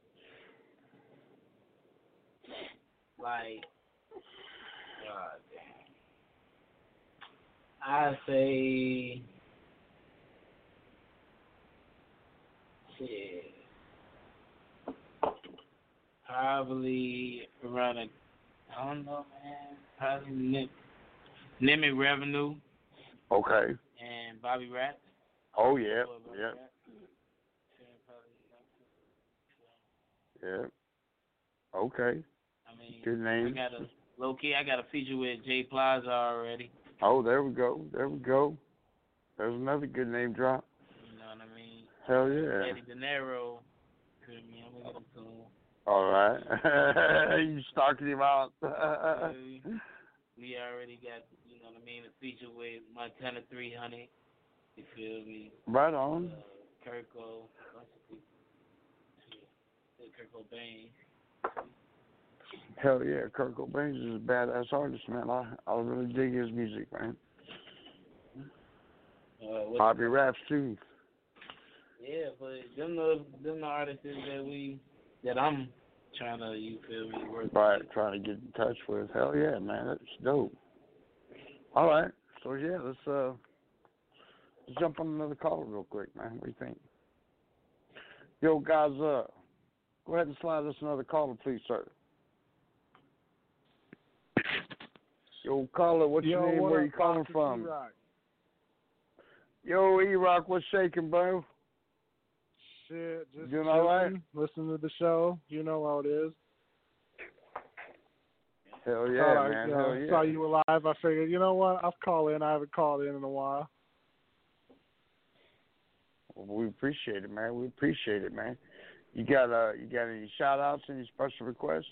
Like, God damn. I say, shit. Probably around a, I don't know, man. Probably Nim- Nimmy Revenue. Okay. And Bobby Rapp. Oh yeah, Bobby yeah, Rapp. yeah. Okay. I mean, good name. I got a low key. I got a feature with Jay Plaza already. Oh, there we go. There we go. There's another good name drop. You know what I mean? Hell yeah. Eddie De Niro. You know what I mean? I'm gonna get him soon. All right. You stalking him out. We already got, you know what I mean, a feature with Montana three hundred. You feel me? Right on. Uh, Kirko. Kurt Cobain. Hell yeah, Kurt Cobain is a badass artist, man. I I really dig his music, man. Uh, Bobby Raps too. Yeah, but them the them the artists that we that I'm trying to, you feel me, work Right, with. trying to get in touch with. Hell yeah, man, that's dope. All right, so yeah, let's uh let's jump on another call real quick, man. What do you think? Yo, guys, uh, go ahead and slide us another caller, please, sir. Yo, caller, what's Yo, your name? what Where up, you calling Doctor from? E-Rock? Yo, E-Rock, what's shaking, bro? Shit, just doing all right? Listen to the show. You know how it is. Hell yeah, Thought I, man. you know, Hell yeah. Saw you were live. I figured, you know what? I'll call in. I haven't called in in a while. Well, we appreciate it, man. We appreciate it, man. You got uh, you got any shout outs, any special requests?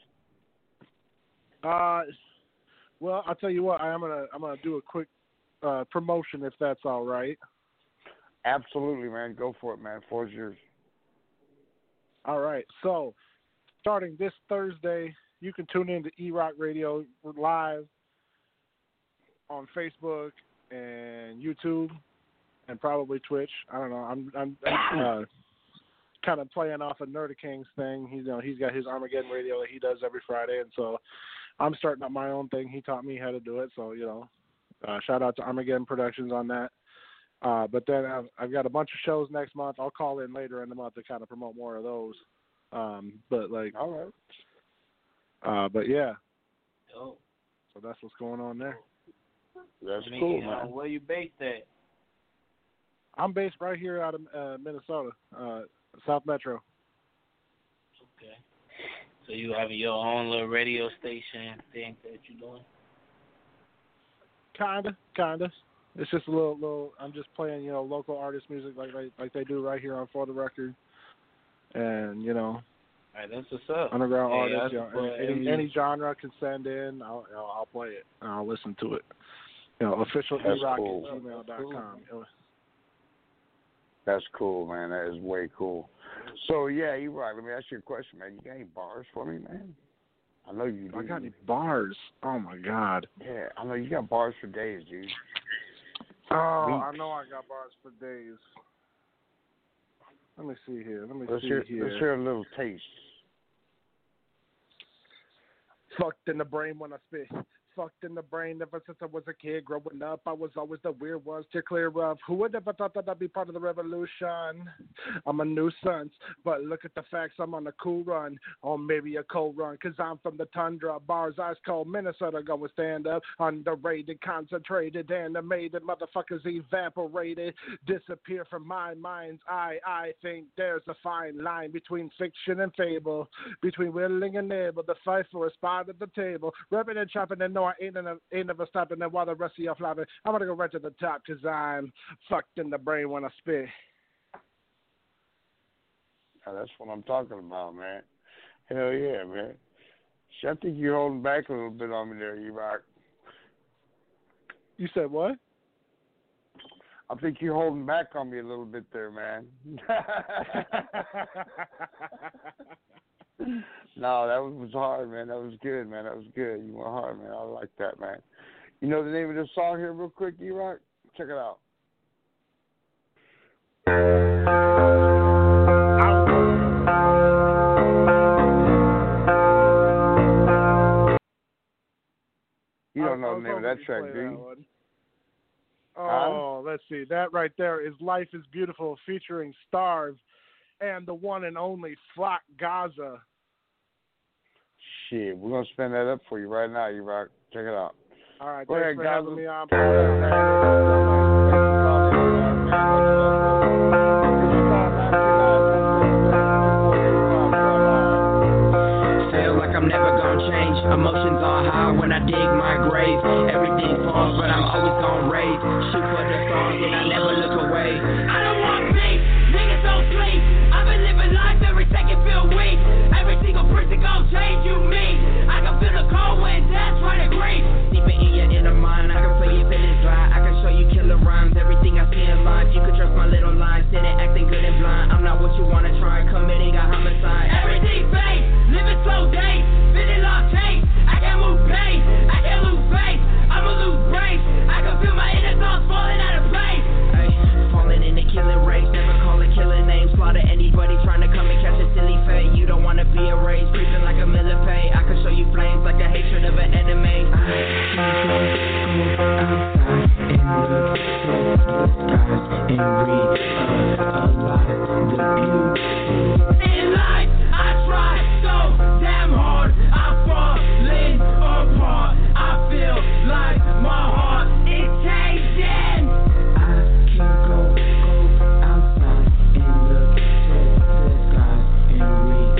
Uh, well, I'll tell you what. I am gonna I'm gonna do a quick uh, promotion if that's all right. Absolutely, man. Go for it, man. Floor's yours. All right. So, starting this Thursday, you can tune in to E-Rock Radio live on Facebook and YouTube and probably Twitch. I don't know. I'm I'm, I'm uh, kind of playing off of Nerda King's thing. He's you know he's got his Armageddon Radio that he does every Friday, and so I'm starting up my own thing. He taught me how to do it, so you know, uh, shout out to Armageddon Productions on that. Uh, but then I've, I've got a bunch of shows next month. I'll call in later in the month to kind of promote more of those. Um, but like, all right. Uh, but yeah. Oh. So that's what's going on there. That's I mean, cool, uh, man. where you based at? I'm based right here out of uh, Minnesota, uh, South Metro. Okay. So you have your own little radio station thing that you're doing? Kinda, kinda. It's just a little, little. I'm just playing, you know, local artist music like like, like they do right here on For the Record, and you know, All right, that's what's up. underground hey, artists. You know, support any, every- any genre can send in. I'll, you know, I'll play it. And I'll listen to it. You know, official That's E-Rock cool. at gmail dot com. Cool. That's cool, man. That is way cool. So yeah, you're right. Let me ask you a question, man. You got any bars for me, man? I know you do. I got any bars? Oh my God. Yeah, I know you got bars for days, dude. Oh, Weeks. I know I got bars for days. Let me see here. Let me Let's see hear, here. let's hear a little taste. Fucked in the brain when I spit. Fucked in the brain ever since I was a kid. Growing up, I was always the weird ones to clear up. Who would ever thought that I'd be part of the revolution? I'm a nuisance, but look at the facts. I'm on a cool run, or maybe a cold run, because I'm from the tundra. Bars ice cold, Minnesota going stand up. Underrated, concentrated, animated. Motherfuckers evaporated. Disappear from my mind's eye. I think there's a fine line between fiction and fable, between willing and able to fight for a spot at the table. Rapping and chopping and no, I ain't, never, ain't never stopping. And while the rest of y'all flopping, I'm going to go right to the top because I'm fucked in the brain when I spit. Now, that's what I'm talking about, man. Hell yeah, man. I think you're holding back a little bit on me there, E-Rock. You said what? I think you're holding back on me a little bit there, man. No, that was, was hard, man. That was good, man. That was good. You went hard, man. I like that, man. You know the name of this song here real quick, E-Rock? Check it out. You don't know the name of that track, do you? Oh, huh? Let's see. That right there is Life is Beautiful featuring Starve and the one and only Flock Gaza. Shit, we're going to spin that up for you right now, E-Rock. Check it out. All right, Go thanks ahead, for Gaza. having me on. Feel like I'm never gonna change. Emotions are high when I dig my grave. Everything falls, but I'm always gonna rave. Shoot for the stars and I never look away. I don't want peace, niggas don't sleep. I've been living life every second feel weak. Every single person gon' change you, me. I can feel the cold wind, that's right agree. Deep in your inner mind, I can feel your feelings lie. I can show you killer rhymes, everything I see in life. You can trust my little lines, sitting acting good and blind. I'm not what you wanna try, committing a homicide. Everything fake, living slow days, feeling lost case. I can't move pain, I can't lose faith. I'ma lose grace, I can feel my inner thoughts falling out of place. Ay, falling in the killing race, never call a killing name. Slaughter anybody trying to come and catch a silly fate. You don't wanna be erased, creeping like a millipede. I can show you flames like the hatred of an enemy. I can go, go outside and look to the skies and realize the beauty. In life, I try so damn hard, I'm falling apart. I feel like my heart is changing. I can go, go outside and look to the skies and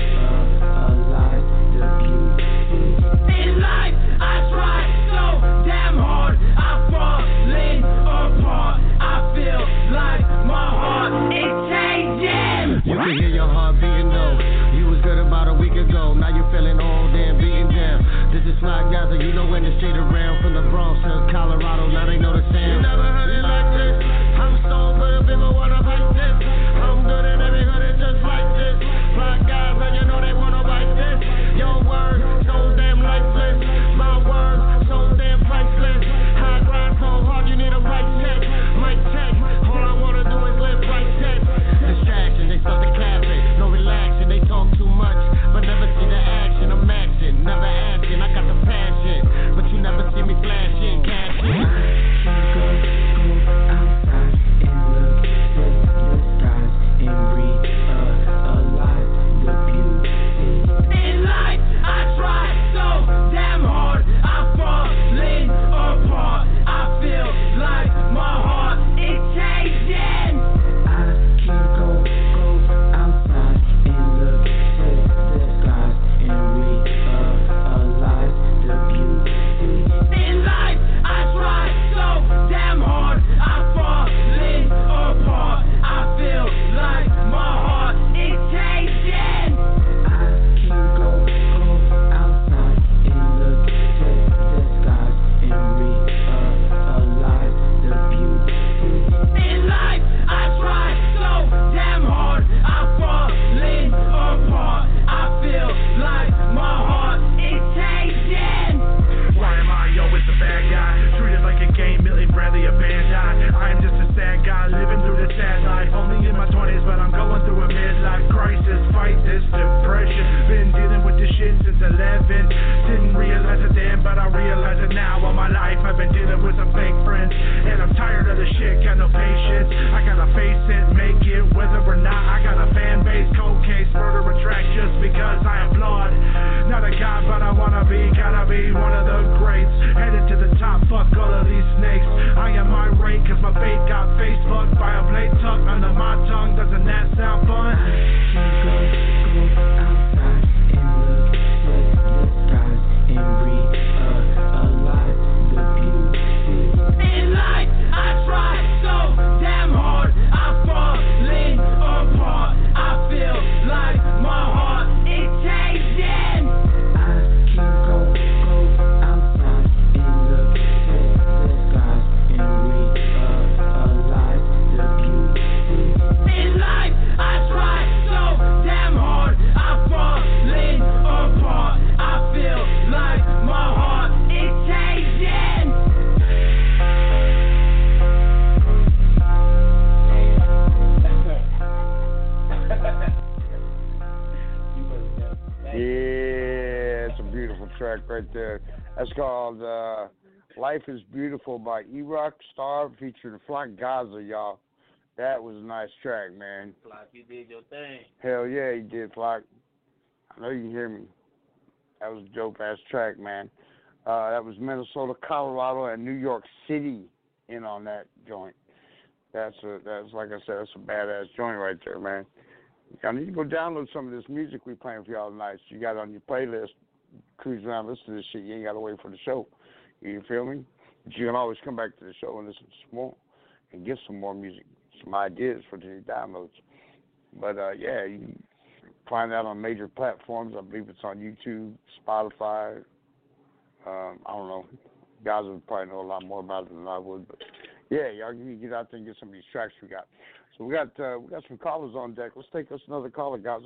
realize the beauty. In life, I try so damn hard, I'm falling apart. I feel like my heart is changing. You can hear your heart beating though. You was good about a week ago. Now you're feeling old and beaten down. This is Flock Gaza. You know when the street around from the Bronx to Colorado. Now they know the sound. You never heard it like this. I'm so good if people wanna fight this. I'm good in every hood, it's just like this. Flock Gaza, you know they wanna bite this. Your word so damn lifeless. My word so damn priceless. High grind so hard you need a right check. Mic check. All I wanna do is live right check. Distraction, they start the cafe. No relaxing, they talk too much, but never see the action. I'm acting, never asking. I got the passion, but you never see me flashing, cashing. I can go, go outside and look to the skies and realize the beauty. In life, I try so damn hard, I'm falling apart. I feel like my heart is changing. I can go, go outside and look to the skies and realize the beauty. In life, I try so damn hard, I'm falling apart. I feel like my heart is changing. I can go, go outside and look to the skies and realize the beauty. In life, I try so damn hard, I'm falling apart. I feel like my heart is changing. Why am I always the bad guy? Treated like a game, Millie Bradley, a band guy. I am just a sad guy living through the sad life. Only in my twenties, but I'm going through a midlife crisis. Fight this depression. Been dealing with this shit since eleven. Didn't realize it then, but I realize it now. All my life I've been dealing with some fake friends, and I'm tired of the shit. Got no patience. I gotta face it, make it, whether or not I got a fan base. Cold case, murder a track just because I am flawed. Not a god, but I wanna be. Gotta be one of the greats. Headed to the top, fuck all of these snakes. I am irate, cause my fate got face fucked by a blade tucked under my tongue. Doesn't that sound fun? I can go, go outside and look to the skies and realize the beauty. In life, I try so damn hard, I'm falling apart. I feel like my heart is changing. I can track right there. That's called uh, Life is Beautiful by E-Rock Star featuring Flock Gaza, y'all. That was a nice track, man. Flock, you did your thing. Hell yeah, he did, Flock. I know you can hear me. That was a dope-ass track, man. Uh, that was Minnesota, Colorado, and New York City in on that joint. That's a, that's like I said, that's a badass joint right there, man. I need to go download some of this music we playing for y'all tonight. So you got it on your playlist. Cruise around, listen to this shit. You ain't got to wait for the show. You feel me? But you can always come back to the show and listen to some more and get some more music, some ideas for the new downloads. But, uh, yeah, you can find that on major platforms. I believe it's on YouTube, Spotify. Um, I don't know. Guys would probably know a lot more about it than I would. But, yeah, y'all can get out there and get some of these tracks we got. So we got uh, we got some callers on deck. Let's take us another caller, guys.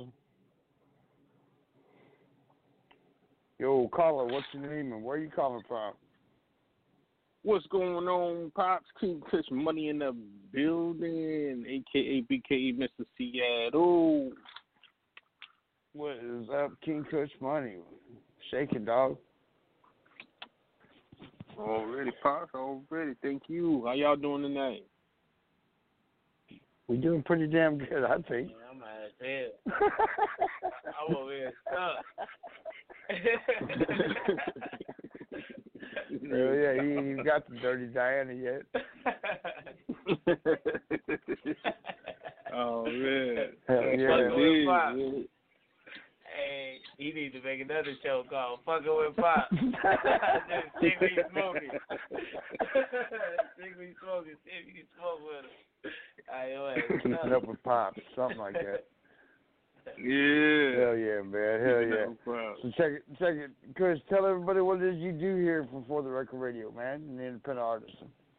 Yo, caller, what's your name and where are you calling from? What's going on, Pops? King Kush Money in the building, a k a. B K E Mister Seattle. What is up, King Kush Money? Shaking, dog. Already, Pops, already. Thank you. How y'all doing tonight? We doing pretty damn good, I think. Man, I'm mad as hell. I'm over here stuck. Hell yeah, he ain't even got the Dirty Diana yet. Oh, man. Hell yeah. With Pop. Hey, he needs to make another show called Fucking with Pop. Stick me smoking. Stick me smoking. See if you can smoke with him. Keeping up with Pop, something like that. Yeah. Hell yeah, man. Hell yeah. So check it, check it. Chris, tell everybody what it is you do here for For the Record Radio, man, and the independent artist.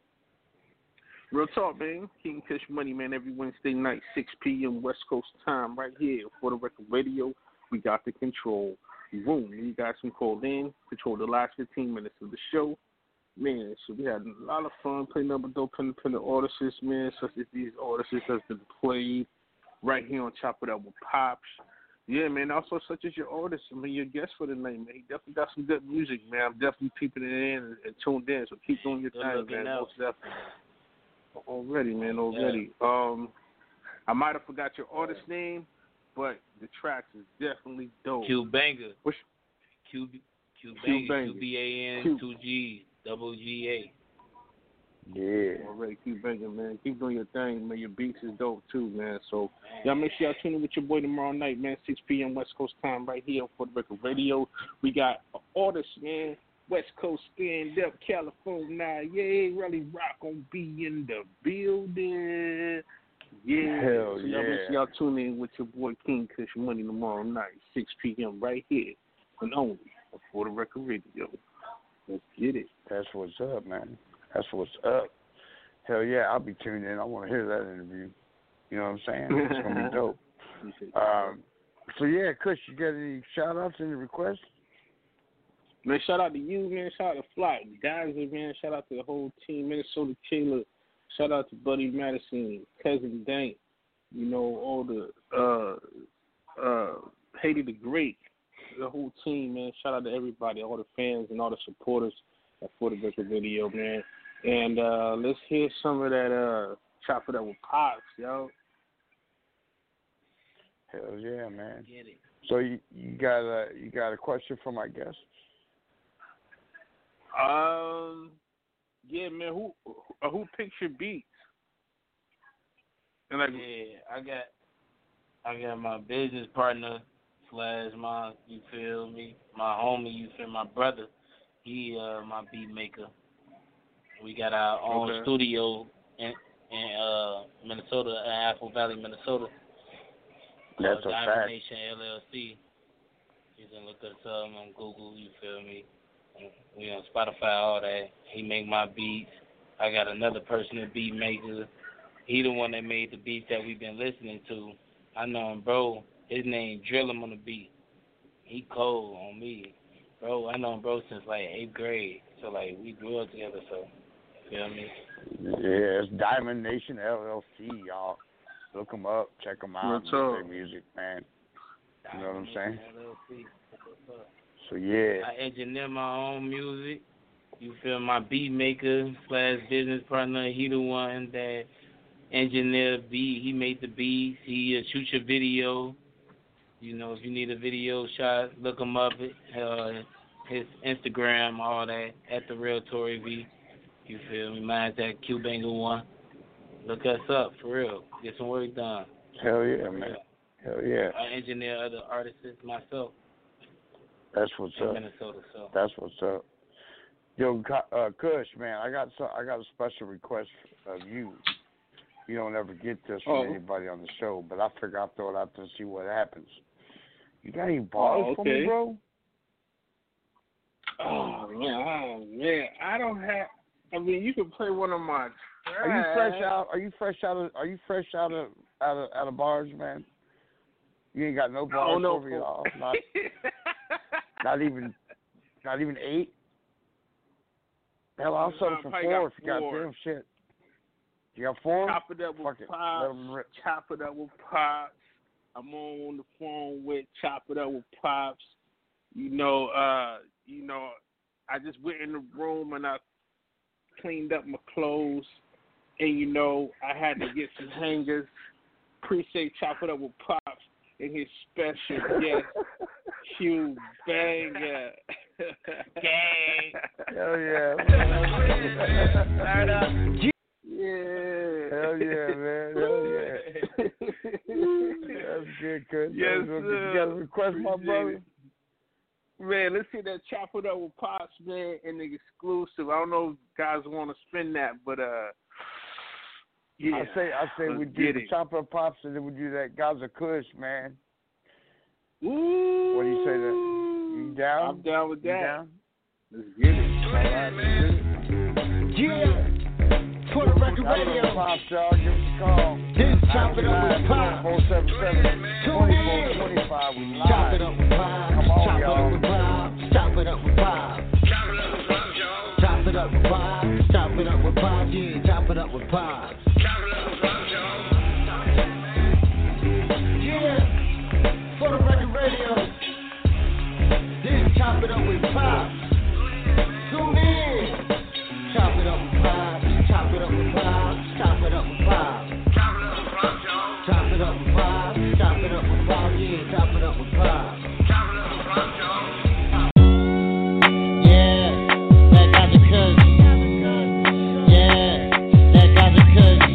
Real talk, man. King Kush Money, man, every Wednesday night, six p.m. West Coast time, right here For the Record Radio. We got the control room. You guys can call in, control the last fifteen minutes of the show. Man, so we had a lot of fun playing up with dope independent artists, man, such as these artists that's been played right here on Chop It Up with Pops. Yeah, man, also such as your artist, I mean, your guest for the night, man. He definitely got some good music, man. I'm definitely peeping it in and, and tuned in, so keep doing your Good thing, man. out. Most definitely. Already, man, already. Yeah. Um, I might have forgot your artist name, but the tracks is definitely dope. Q Banger. Which? Q, Q Q Banger. Q B A N, two G's, double G A. Yeah. Already, keep banging, man. Keep doing your thing, man. Your beats is dope, too, man. So, y'all make sure y'all tune in with your boy tomorrow night, man, six p.m. West Coast time right here on For the Record Radio. We got artists, man. West Coast stand up, California. Yeah, really rock on be in the building. Yeah. Hell so y'all yeah. make sure y'all tune in with your boy King Kush Money tomorrow night, six p.m. right here and only on For the Record Radio. Let's get it. That's what's up, man. That's what's up. Hell yeah, I'll be tuned in. I want to hear that interview. You know what I'm saying? It's going to be dope. Um, so, yeah, Kush, you got any shout-outs, any requests? Man, shout out to you, man. Shout out to Fly Guys, man. Shout out to the whole team. Minnesota Kayla. Shout out to Buddy Madison, Cousin Dank. You know, all the uh, uh, Haiti the Great. The whole team, man. Shout out to everybody, all the fans and all the supporters at For the Record Video, man. And uh, let's hear some of that uh, Chop It Up with Pops, yo. Hell yeah, man. Get it. So you, you got a you got a question for my guest? Um, yeah, man. Who who, who picks your beats? And like, yeah, I got I got my business partner slash my you feel me, my homie, you feel my brother. He uh my beat maker. We got our own Okay. studio in in uh Minnesota, uh, Apple Valley, Minnesota. That's called a Diamond fact. Nation L L C. You can look us up on Google. You feel me? We on Spotify, all that. He make my beats. I got another person, a beat maker. He the one that made the beats that we've been listening to. I know him, bro. His name Drill him on the beat. He cold on me, bro. I know him, bro, since like eighth grade. So like we grew up together. So you feel me? Yeah, it's Diamond Nation L L C, y'all. Look them up, check them out, What's get up? their music, man. You know what I'm saying? L L C. What's up? So yeah. I engineer my own music. You feel my beat maker slash business partner. He the one that engineered the beat. He made the beats. He uh, shoot your video. You know, if you need a video shot, look him up. Uh, his Instagram, all that, at the Real Tory V. You feel me? Mine's at Q Banger One. Look us up for real. Get some work done. Hell yeah, man. Hell yeah. I engineer other artists myself. That's what's in up. Minnesota, so. That's what's up. Yo, uh, Kush, man, I got so I got a special request of you. You don't ever get this from oh. anybody on the show, but I figure I'll throw it out to see what happens. You got any bars oh, okay. for me, bro? Oh man, oh man, I don't have. I mean, you can play one of my tracks. Are you fresh out? Are you fresh out of? Are you fresh out of out of out of bars, man? You ain't got no bars no, over you all. Not, not even, not even eight. Hell, I'll settle for four if you got damn shit. You got four? Chop it up with Fuck it. Pops. Chop it up with Pops. I'm on the phone with Chop It Up with Pops. You know, uh, you know, I just went in the room and I cleaned up my clothes, and you know, I had to get some hangers. Appreciate Chop It Up with Pops and his special guest, Q Banger. Gang. Hell yeah. Start up. Yeah. Hell yeah, man. Hell yeah. That's good, Chris. Yes, you sir. got a request, my brother? Man, let's hear that Chop It Up with Pops, man, and the exclusive. I don't know if guys want to spin that, but uh, yeah. I say, I say we do the it. Chop It Up Pops, and then we do that Gaza Kush, man. Ooh. What do you say that? You down? I'm down with that. You down? Let's get it. All right, let's get it. Yeah. For the record radio. Pops, y'all. Give us a call. This Chop It Up with Pops. four seven seven, two four two five. We live. Chop It Up with Pops. Come on, Chop y'all. It Up with Pops. Chop It Up with Pops. Chop It Up with Pops. Chop It Up with Pops. Yeah, Chop It Up with Pops. Yeah. For the record radio. This Chop It Up with Pops. Tune in. Chop It Up with Pops. Chop It Up with Pops. Chop It Up with Pops. Chop It Up with Pops. Chop It Up with Pops. Yeah, Chop It Up with Pops. Yeah, that got the kush. Yeah, that got the kush.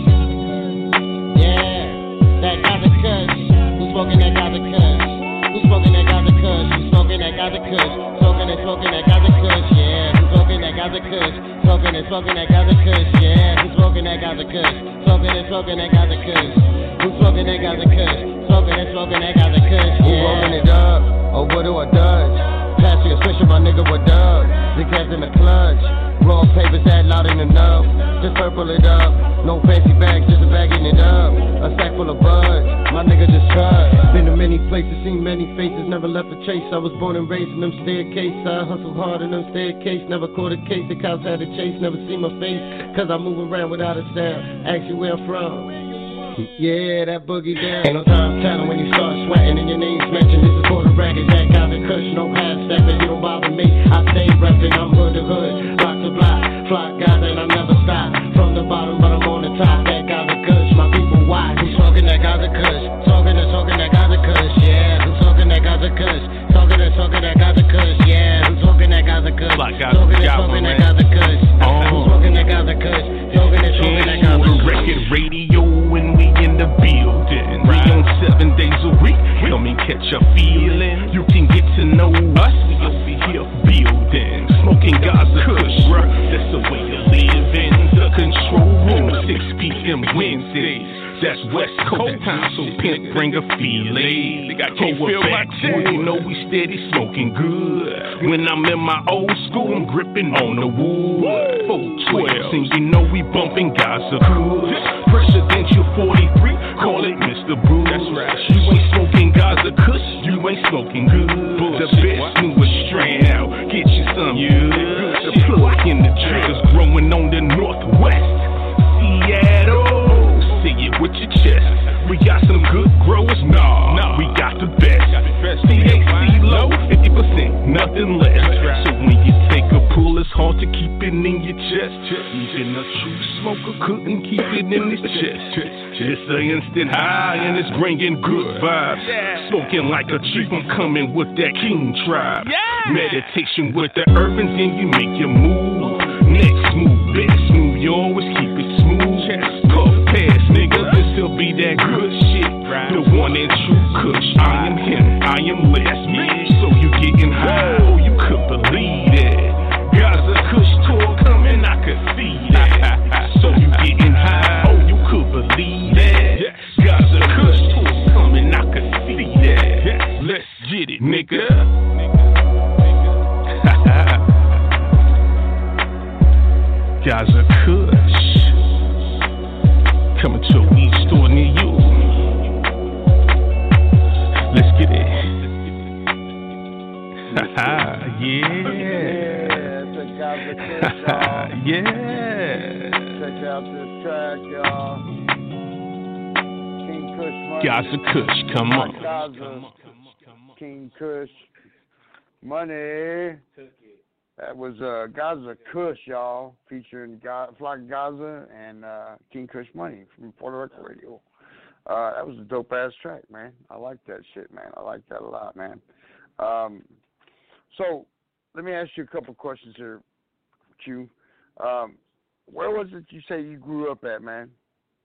Yeah, that got the kush. Who's smoking that got the kush? Who's smoking that got the kush? Who's smoking that got the kush? Smoking and smoking that got the kush. Yeah, who's smoking that got the kush? Smoking and smoking that got the kush. Yeah, who's smoking that got the kush? Smoking and smoking that got the kush. Who's smoking that got the kush? Smoking and smoking that got the kush. Who rolling it up? Or what do I dodge? Passing a special, my nigga, what up? The cats in the clutch. Raw papers that loud in enough. Just purple it up. No fancy bags, just a bagging it up. A sack full of buds. My nigga just cut. Been to many places, seen many faces, never left a chase. I was born and raised in them staircases. I hustled hard in them staircases. Never caught a case. The cops had to chase. Never see my face. Cause I move around without a sound. Ask you where I'm from. Yeah, that boogie down. Ain't no time telling when you start sweating and your name's mentioned. This is for the record, that got the kush, no half stepping. You don't bother me, I stay reppin'. I'm hood to hood, block to block, flock guys and I never stop. From the bottom, but I'm on the top. That got the kush, my people watch. Who's smoking that got the kush? Talking and talking that got the kush, yeah. Who's talking that got the kush? Talking and talking that got the kush, yeah. Who's talking that got the kush? Talking and talking that got the kush. Who's smoking that got the kush? Talking and talking that got the kush. Record radio when we in the building. We on seven days a week. Come and catch a feeling. You can get to know us. We over here building, smoking Gaza Kush. That's the way to live in the control room. six p.m. Wednesdays. That's West Coast time, so pimp bring a feeling. They got can't feel back, you know we steady smoking good. When I'm in my old school, I'm gripping on the wood. four twelve, and you know we bumping Gaza Kush. Presidential forty-three, call it Mister Bruce. That's right. You ain't smoking Gaza Kush, you ain't smoking good. The best newest strain out, get you some good. The plug in the triggers growing on the northwest. Seattle. Say it with your chest. We got some good growers, nah, nah. We got the best. T H C low, fifty percent, nothing couldn't keep it in his chest. It's an instant high and it's bringing good vibes. Smoking like a chief, I'm coming with that king tribe. Meditation with the urbans and you make your move. Next move, best move, you always keep it smooth. Puff pass, nigga, this'll be that good shit. The one and true kush, I am him, I am lit. That's me, so you getting high, oh you could believe that. Gaza Kush tour coming, I could see that. So you getting high, oh you could believe that. Gaza Kush tour coming, I could see that. Let's get it, nigga. Gaza Kush coming to a weed store near you. Let's get it. Haha, yeah. Yeah. Check out this track, y'all. King Kush Money. Gaza Kush, come on. Gaza. King Kush Money. That was uh, Gaza Kush, y'all, featuring Ga- Flock Gaza and uh, King Kush Money from Puerto Rico Radio. Uh, that was a dope ass track, man. I like that shit, man. I like that a lot, man. Um, so let me ask you a couple questions here, Q. Um, where was it you say you grew up at, man?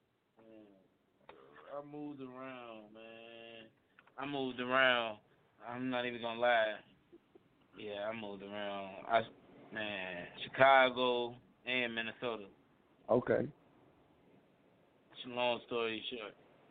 I moved around, man. I moved around. I'm not even gonna lie. Yeah, I moved around. I man, Chicago and Minnesota. Okay. Long story short.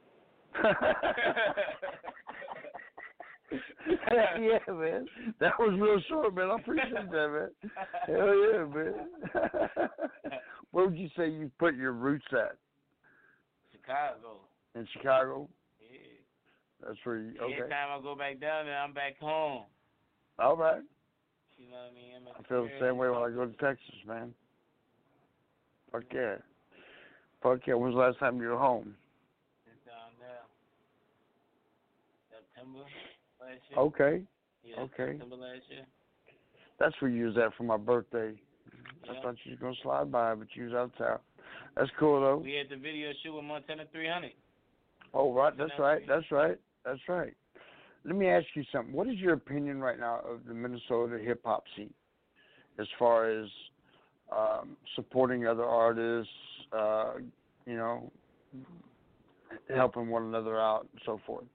Yeah, man. That was real short, man. I appreciate that, man. Hell yeah, man. Where would you say you put your roots at? Chicago. In Chicago? Yeah. That's where you, okay. Every time I go back down there, I'm back home. All right. You know what I mean? I'm I feel the same way when I go to Texas, man. Fuck yeah. Fuck yeah. When was the last time you were home? Down there. September last year. Okay. Yeah, okay. September last year. That's where you was at for my birthday. Yeah. I thought you was going to slide by, but you was out of town. That's cool, though. We had the video shoot with Montana three hundred. Oh, right. That's right. That's right. That's right. Let me ask you something. What is your opinion right now of the Minnesota hip-hop scene as far as um, supporting other artists, uh, you know, helping one another out and so forth?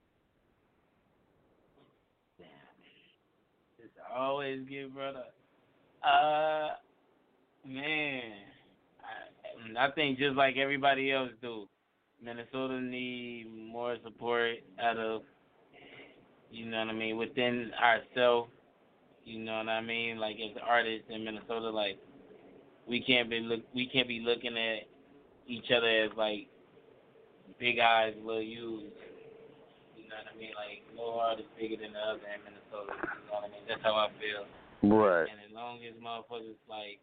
Damn. It's always good, brother. Uh, man, I, I think just like everybody else do, Minnesota need more support out of, you know what I mean, within ourselves, you know what I mean, like as artists in Minnesota, like we can't be look we can't be looking at each other as like big eyes, little U's, you know what I mean, like no artist bigger than the other in Minnesota, you know what I mean, that's how I feel. Right. And as long as motherfuckers like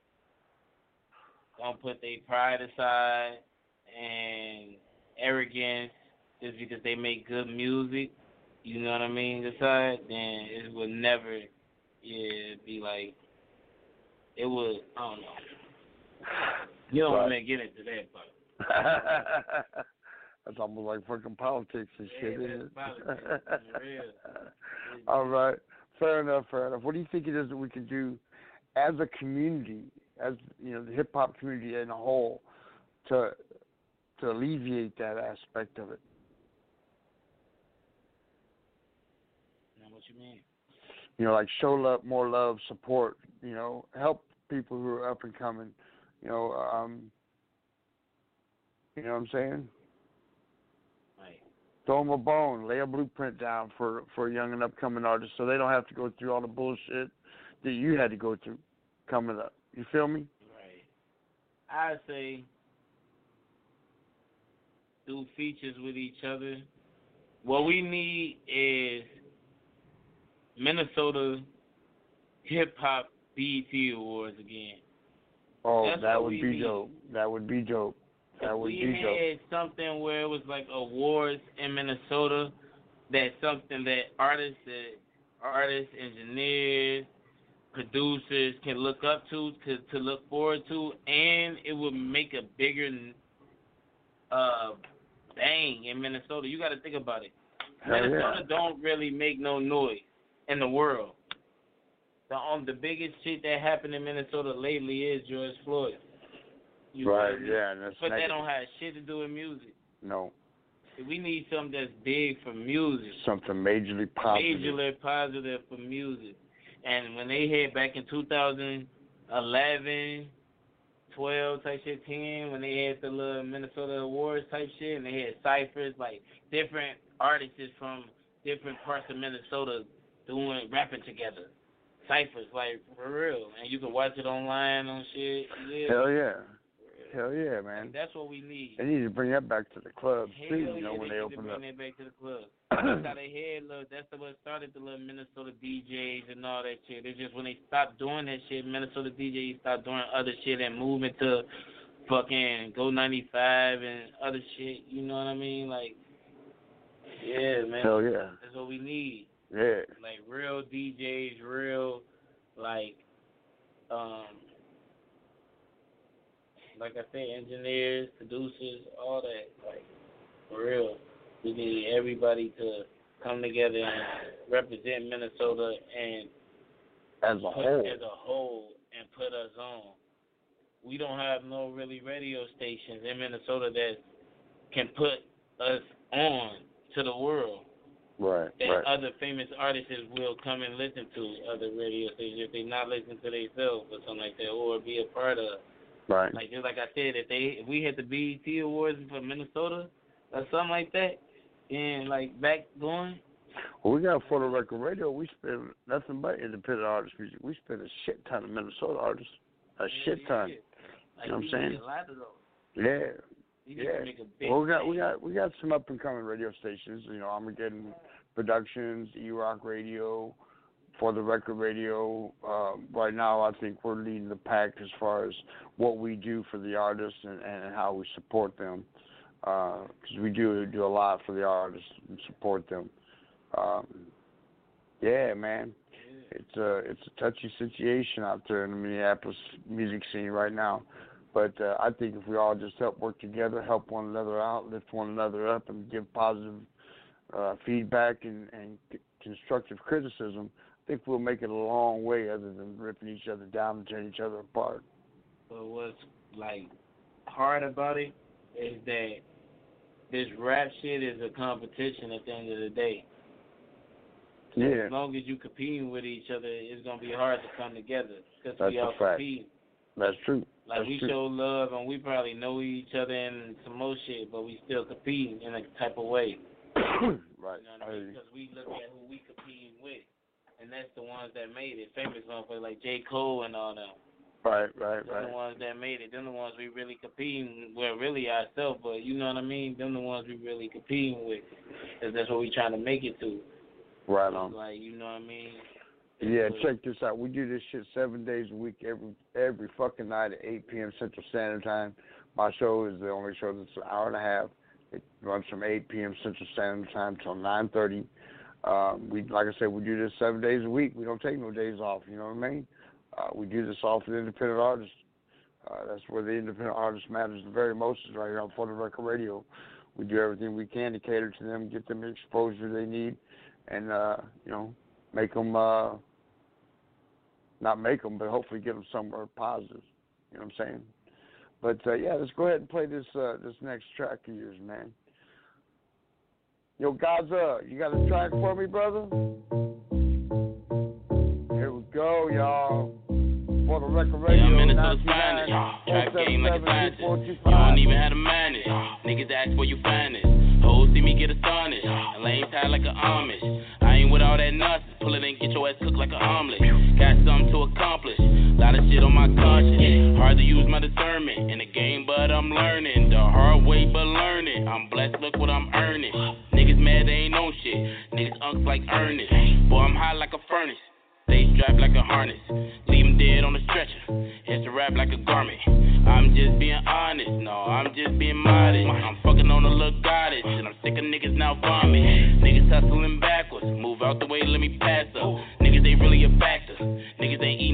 don't put their pride aside and arrogance just because they make good music, you know what I mean, aside, then it would never, yeah, be like, it would, I don't know. You don't want to get into that part. That's almost like fucking politics and Yeah, shit, that's isn't it? politics, for real. All right. Fair enough, fair enough. What do you think it is that we can do as a community, as, you know, the hip-hop community in a whole, to to alleviate that aspect of it? What you mean? You know, like show love, more love, support, you know, help people who are up and coming, you know, um, you know what I'm saying? Right. Throw them a bone, lay a blueprint down for, for young and upcoming artists so they don't have to go through all the bullshit that you had to go through coming up. You feel me? Right. I say do features with each other. What we need is Minnesota Hip Hop B E T Awards again. Oh, That's that what would we be need. dope. That would be dope. That would we be dope. had something where it was like awards in Minnesota. That's something that artists, that artists, engineers, producers can look up to, to, to look forward to, and it will make a bigger uh, bang in Minnesota. You got to think about it. Hell Minnesota yeah. don't really make no noise in the world. The um, the biggest shit that happened in Minnesota lately is George Floyd. You Right, know? yeah, and that's But negative. that don't have shit to do with music. No. We need something that's big for music. Something majorly positive. Majorly positive for music. And when they had back in two thousand eleven, twelve type shit, ten, when they had the little Minnesota Awards type shit, and they had ciphers, like different artists from different parts of Minnesota doing, rapping together. Ciphers, like, for real. And you can watch it online on shit. Yeah. Hell yeah. Hell yeah, man. Like, that's what we need. They need to bring that back to the clubs, Hell too, yeah, you know, when they they need to open bring up. that back to the club. That's how they had, look, that's what started the little Minnesota D Js and all that shit. It's just when they stopped doing that shit, Minnesota D Js stopped doing other shit and moving to fucking Go ninety-five and other shit, you know what I mean? Like, yeah, man. Hell yeah. That's what we need. Yeah. Like, real D Js, real, like, um, like I said, engineers, producers, all that. Like, for real. We need everybody to come together and represent Minnesota and as a put, whole. as a whole and put us on. We don't have no really radio stations in Minnesota that can put us on to the world. Right, That right. other famous artists will come and listen to other radio stations if they not listening to themselves or something like that, or be a part of. Right. Like just like I said, if they if we had the B E T Awards for Minnesota or something like that, and like back going. Well, we got for the record radio. We spend nothing but independent artist music. We spend a shit ton of Minnesota artists, a shit ton. Yeah. Like, You know what I'm we saying? need a lot of those. Yeah. We need Yeah. to make a big Well, we got thing. we got we got some up and coming radio stations. You know, Armageddon Productions, E Rock Radio, For the Record Radio. Um, right now, I think we're leading the pack as far as what we do for the artists and, and how we support them. Because uh, we do do a lot for the artists and support them. Um, yeah, man, it's a it's a touchy situation out there in the Minneapolis music scene right now. But uh, I think if we all just help work together, help one another out, lift one another up, and give positive uh, feedback and, and c- constructive criticism, I think we'll make it a long way other than ripping each other down and tearing each other apart. But what's like hard about it is that this rap shit is a competition at the end of the day. So Yeah. as long as you competing with each other, it's gonna be hard to come together because That's we a all fact. compete. That's true. Like That's we true. show love and we probably know each other and some more shit, but we still compete in a type of way. Right. You know what I mean? Because we look at who we competing with, and that's the ones that made it. Famous motherfuckers like J. Cole and all them. Right, right, Them right. the ones that made it. Them the ones we really competing with, really ourselves, but you know what I mean? Them the ones we really competing with, because that's what we trying to make it to. Right on. Like, you know what I mean? Yeah, check this out. We do this shit seven days a week, every every fucking night at eight p.m. Central Standard Time. My show is the only show that's an hour and a half. It runs from eight p.m. Central Standard Time till nine thirty. Um, we, like I said, we do this seven days a week. We don't take no days off. You know what I mean? Uh, we do this all for the independent artists. Uh, that's where the independent artist matters the very most, is right here on For the Record Radio. We do everything we can to cater to them, get them the exposure they need, and uh, you know, make them, uh, not make them, but hopefully get them somewhere positive. You know what I'm saying? But, uh, yeah, let's go ahead and play this uh, this next track of yours, man. Yo, Gaza, you got a track for me, brother? Here we go, y'all. For the Record Radio, Yeah, I'm Minnesota's finest. Trap game like a scientist. You don't even have to manage. Niggas ask where you find it. Hoes see me get astonished. And lame tied like an Amish. I ain't with all that nonsense. Pull it and get your ass cooked like an omelet. Got something to accomplish. Lot of shit on my conscience. Hard to use my discernment. In the game, but I'm learning. The hard way, but learning. I'm blessed, look what I'm earning. Niggas mad, they ain't on shit. Niggas unks like Ernest. Boy, I'm hot like a furnace. Stay strapped like a harness. Leave him dead on the stretcher. It's a rap like a garment. I'm just being honest. No, I'm just being modest. I'm fucking on a little goddess. And I'm sick of niggas now vomit. Niggas hustling backwards. Move out the way, let me pass up. Niggas ain't really a factor. Niggas ain't eating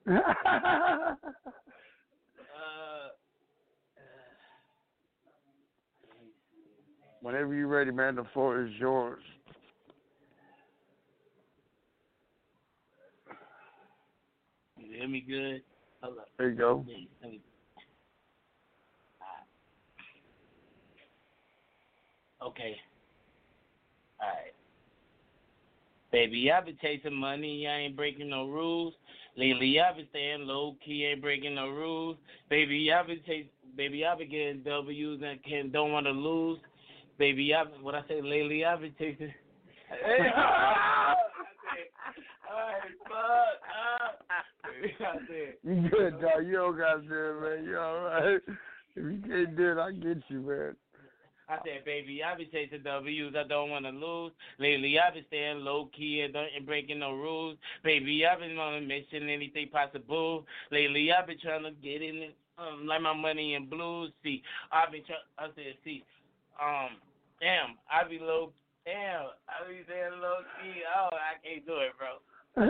uh, Whenever you're ready, man, the floor is yours. You hear me good? Hold up. There you go. Let me, okay. All right. Baby, I've been chasing money. I ain't breaking no rules. Lately, I've been staying low key. Ain't breaking no rules. Baby, I've been chasing. Baby, I've been getting W's and can don't want to lose. Baby, I've what I say lately. I've been chasing. Hey, I said, all right, fuck. I said, You good, dog. You don't got to do it, man. You all right? If you can't do it, I get you, man. I said, baby, I been chasing W's. I don't want to lose. Lately, I've been staying low key and, and breaking no rules. Baby, I've been on a mission, anything possible. Lately, I've been trying to get in it, um, like my money in blues. See, I've been trying. I said, see, um, damn, I be low. Damn, I be saying low key. Oh, I can't do it, bro.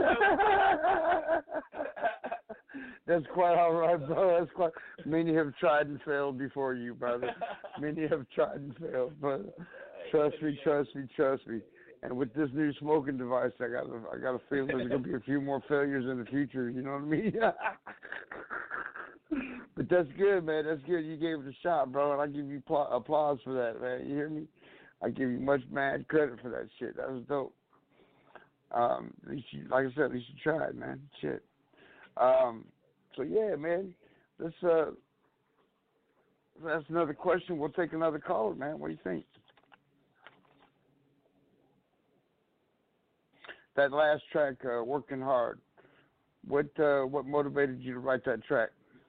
That's quite all right, bro. That's quite. Many have tried and failed before you, brother. Many have tried and failed, but trust me, trust me, trust me. And with this new smoking device, I got, a, I got a feeling there's gonna be a few more failures in the future. You know what I mean? But that's good, man. That's good. You gave it a shot, bro, and I give you pl- applause for that, man. You hear me? I give you much mad credit for that shit. That was dope. Um, at least you, like I said, at least you tried, man. Shit. Um, so yeah, man. Let's uh, that's another question. We'll take another caller, man. What do you think? That last track, uh, "Working Hard." What uh, what motivated you to write that track?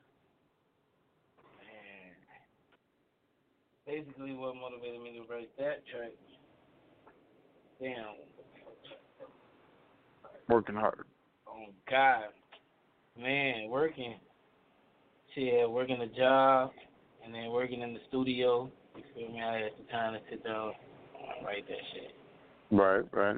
Man. Basically, what motivated me to write that track? Damn. Working hard. Oh God, man, working. Shit, working a job, and then working in the studio. You feel me? I had the time to sit down and write that shit. Right, right.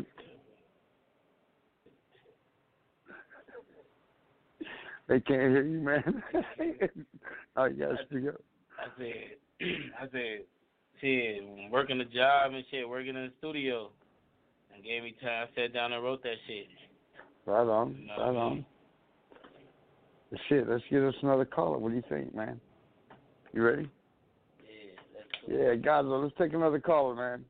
They can't hear you, man. Oh, you gotta speak up. I said, I said, shit, working a job and shit, working in the studio, and gave me time. I sat down and wrote that shit. Right on, You know right on. Shit, let's get us another caller. What do you think, man? You ready? Yeah, that's cool. Yeah, guys, let's take another caller, man.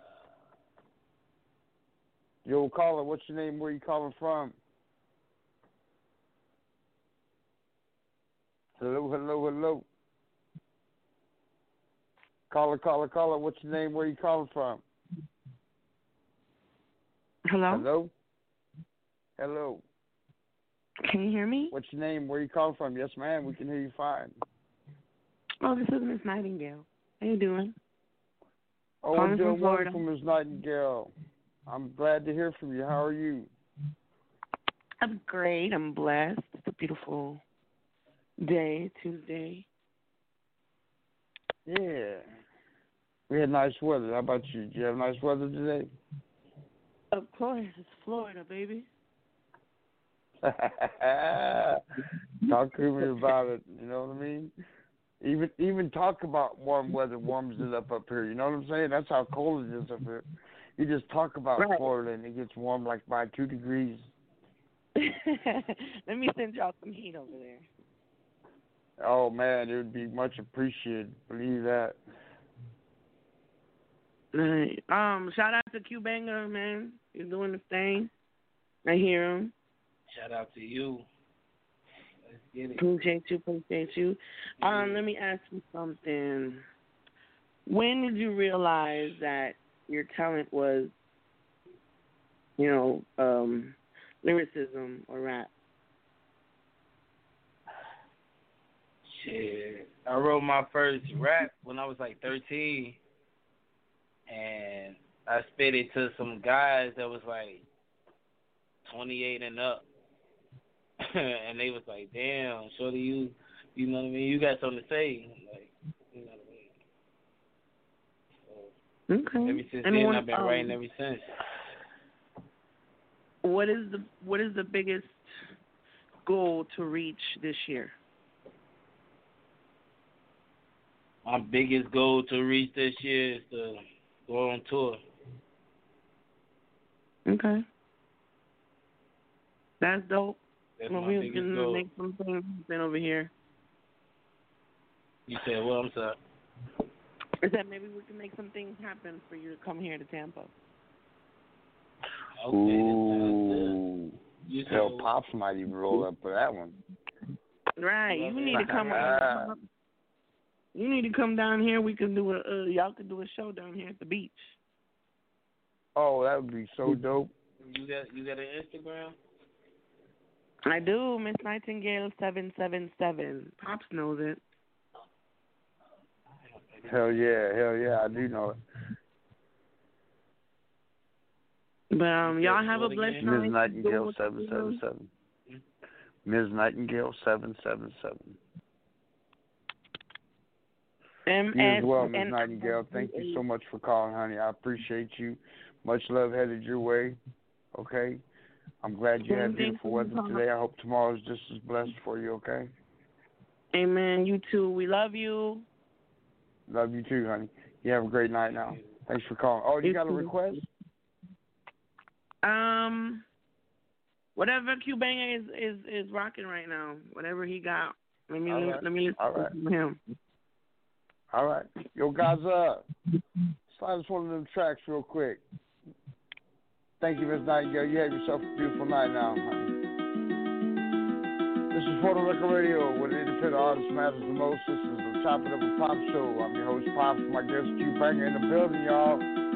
Yo, caller, what's your name? Where you calling from? Hello, hello, hello. Caller, caller, caller, what's your name? Where you calling from? Hello? Hello? Hello. Can you hear me? What's your name? Where you calling from? Yes, ma'am. We can hear you fine. Oh, this is Miss Nightingale. How you doing? Oh, Calling we're doing from Florida. wonderful, Miss Nightingale. I'm glad to hear from you. How are you? I'm great. I'm blessed. It's a beautiful day, Tuesday. Yeah. We had nice weather. How about you? Did you have nice weather today? Of course. It's Florida, baby. Talk to me about it. You know what I mean? Even even talk about warm weather warms it up up here. You know what I'm saying? That's how cold it is up here. You just talk about Right. Florida and it gets warm like by two degrees. Let me send y'all some heat over there. Oh man, it would be much appreciated. Believe that. Right. Um, shout out to Q Banger, man. He's doing the thing. I hear him. Shout out to you. Let's get it. Appreciate you, appreciate you. Um, let me ask you something. When did you realize that your talent was, you know, um, lyricism or rap? Shit. I wrote my first rap when I was like thirteen. And I spit it to some guys that was like twenty-eight and up. And they was like, damn, shorty, you, you know what I mean? You got something to say. Like, you know what I mean? So, Okay. ever since And then, what, I've been um, writing ever since. What is the what is the biggest goal to reach this year? My biggest goal to reach this year is to go on tour. Okay. That's dope. That's well, my we're biggest going to goal. make some things happen over here. You said, well, I'm sorry. I said maybe we can make some things happen for you to come here to Tampa. Okay, Ooh. You Hell, said- Pops might even roll up for that one. Right. You need to come on. You need to come down here. We can do a uh, y'all could do a show down here at the beach. Oh, that would be so dope. You got you got an Instagram? I do, Miss Nightingale seven seven seven. Pops knows it. Hell yeah, hell yeah, I do know it. But um, y'all have a blessed night. Miz Nightingale seven seven seven. Miz Nightingale seven seven seven. M You as well, S Miz N- Nightingale. Thank you so much for calling, honey. I appreciate you. Much love headed your way. Okay? I'm glad you had beautiful weather today. I hope tomorrow's just as blessed for you, okay? Amen. You too. We love you. Love you too, honey. You have a great night now. Thanks for calling. Oh, you You got a too. request? Um, whatever Q Banger is, is is rocking right now. Whatever he got. Let me All li- right. let me listen All right. to him. All right. Yo, guys, uh, slide us one of them tracks real quick. Thank you, Miz Nightingale. You have yourself a beautiful night now, honey. This is Puerto Rico Radio, where the independent artist matters the most. This is the Top It Up with Pop show. I'm your host, Pops. My guest, Q Banger, in the building, y'all.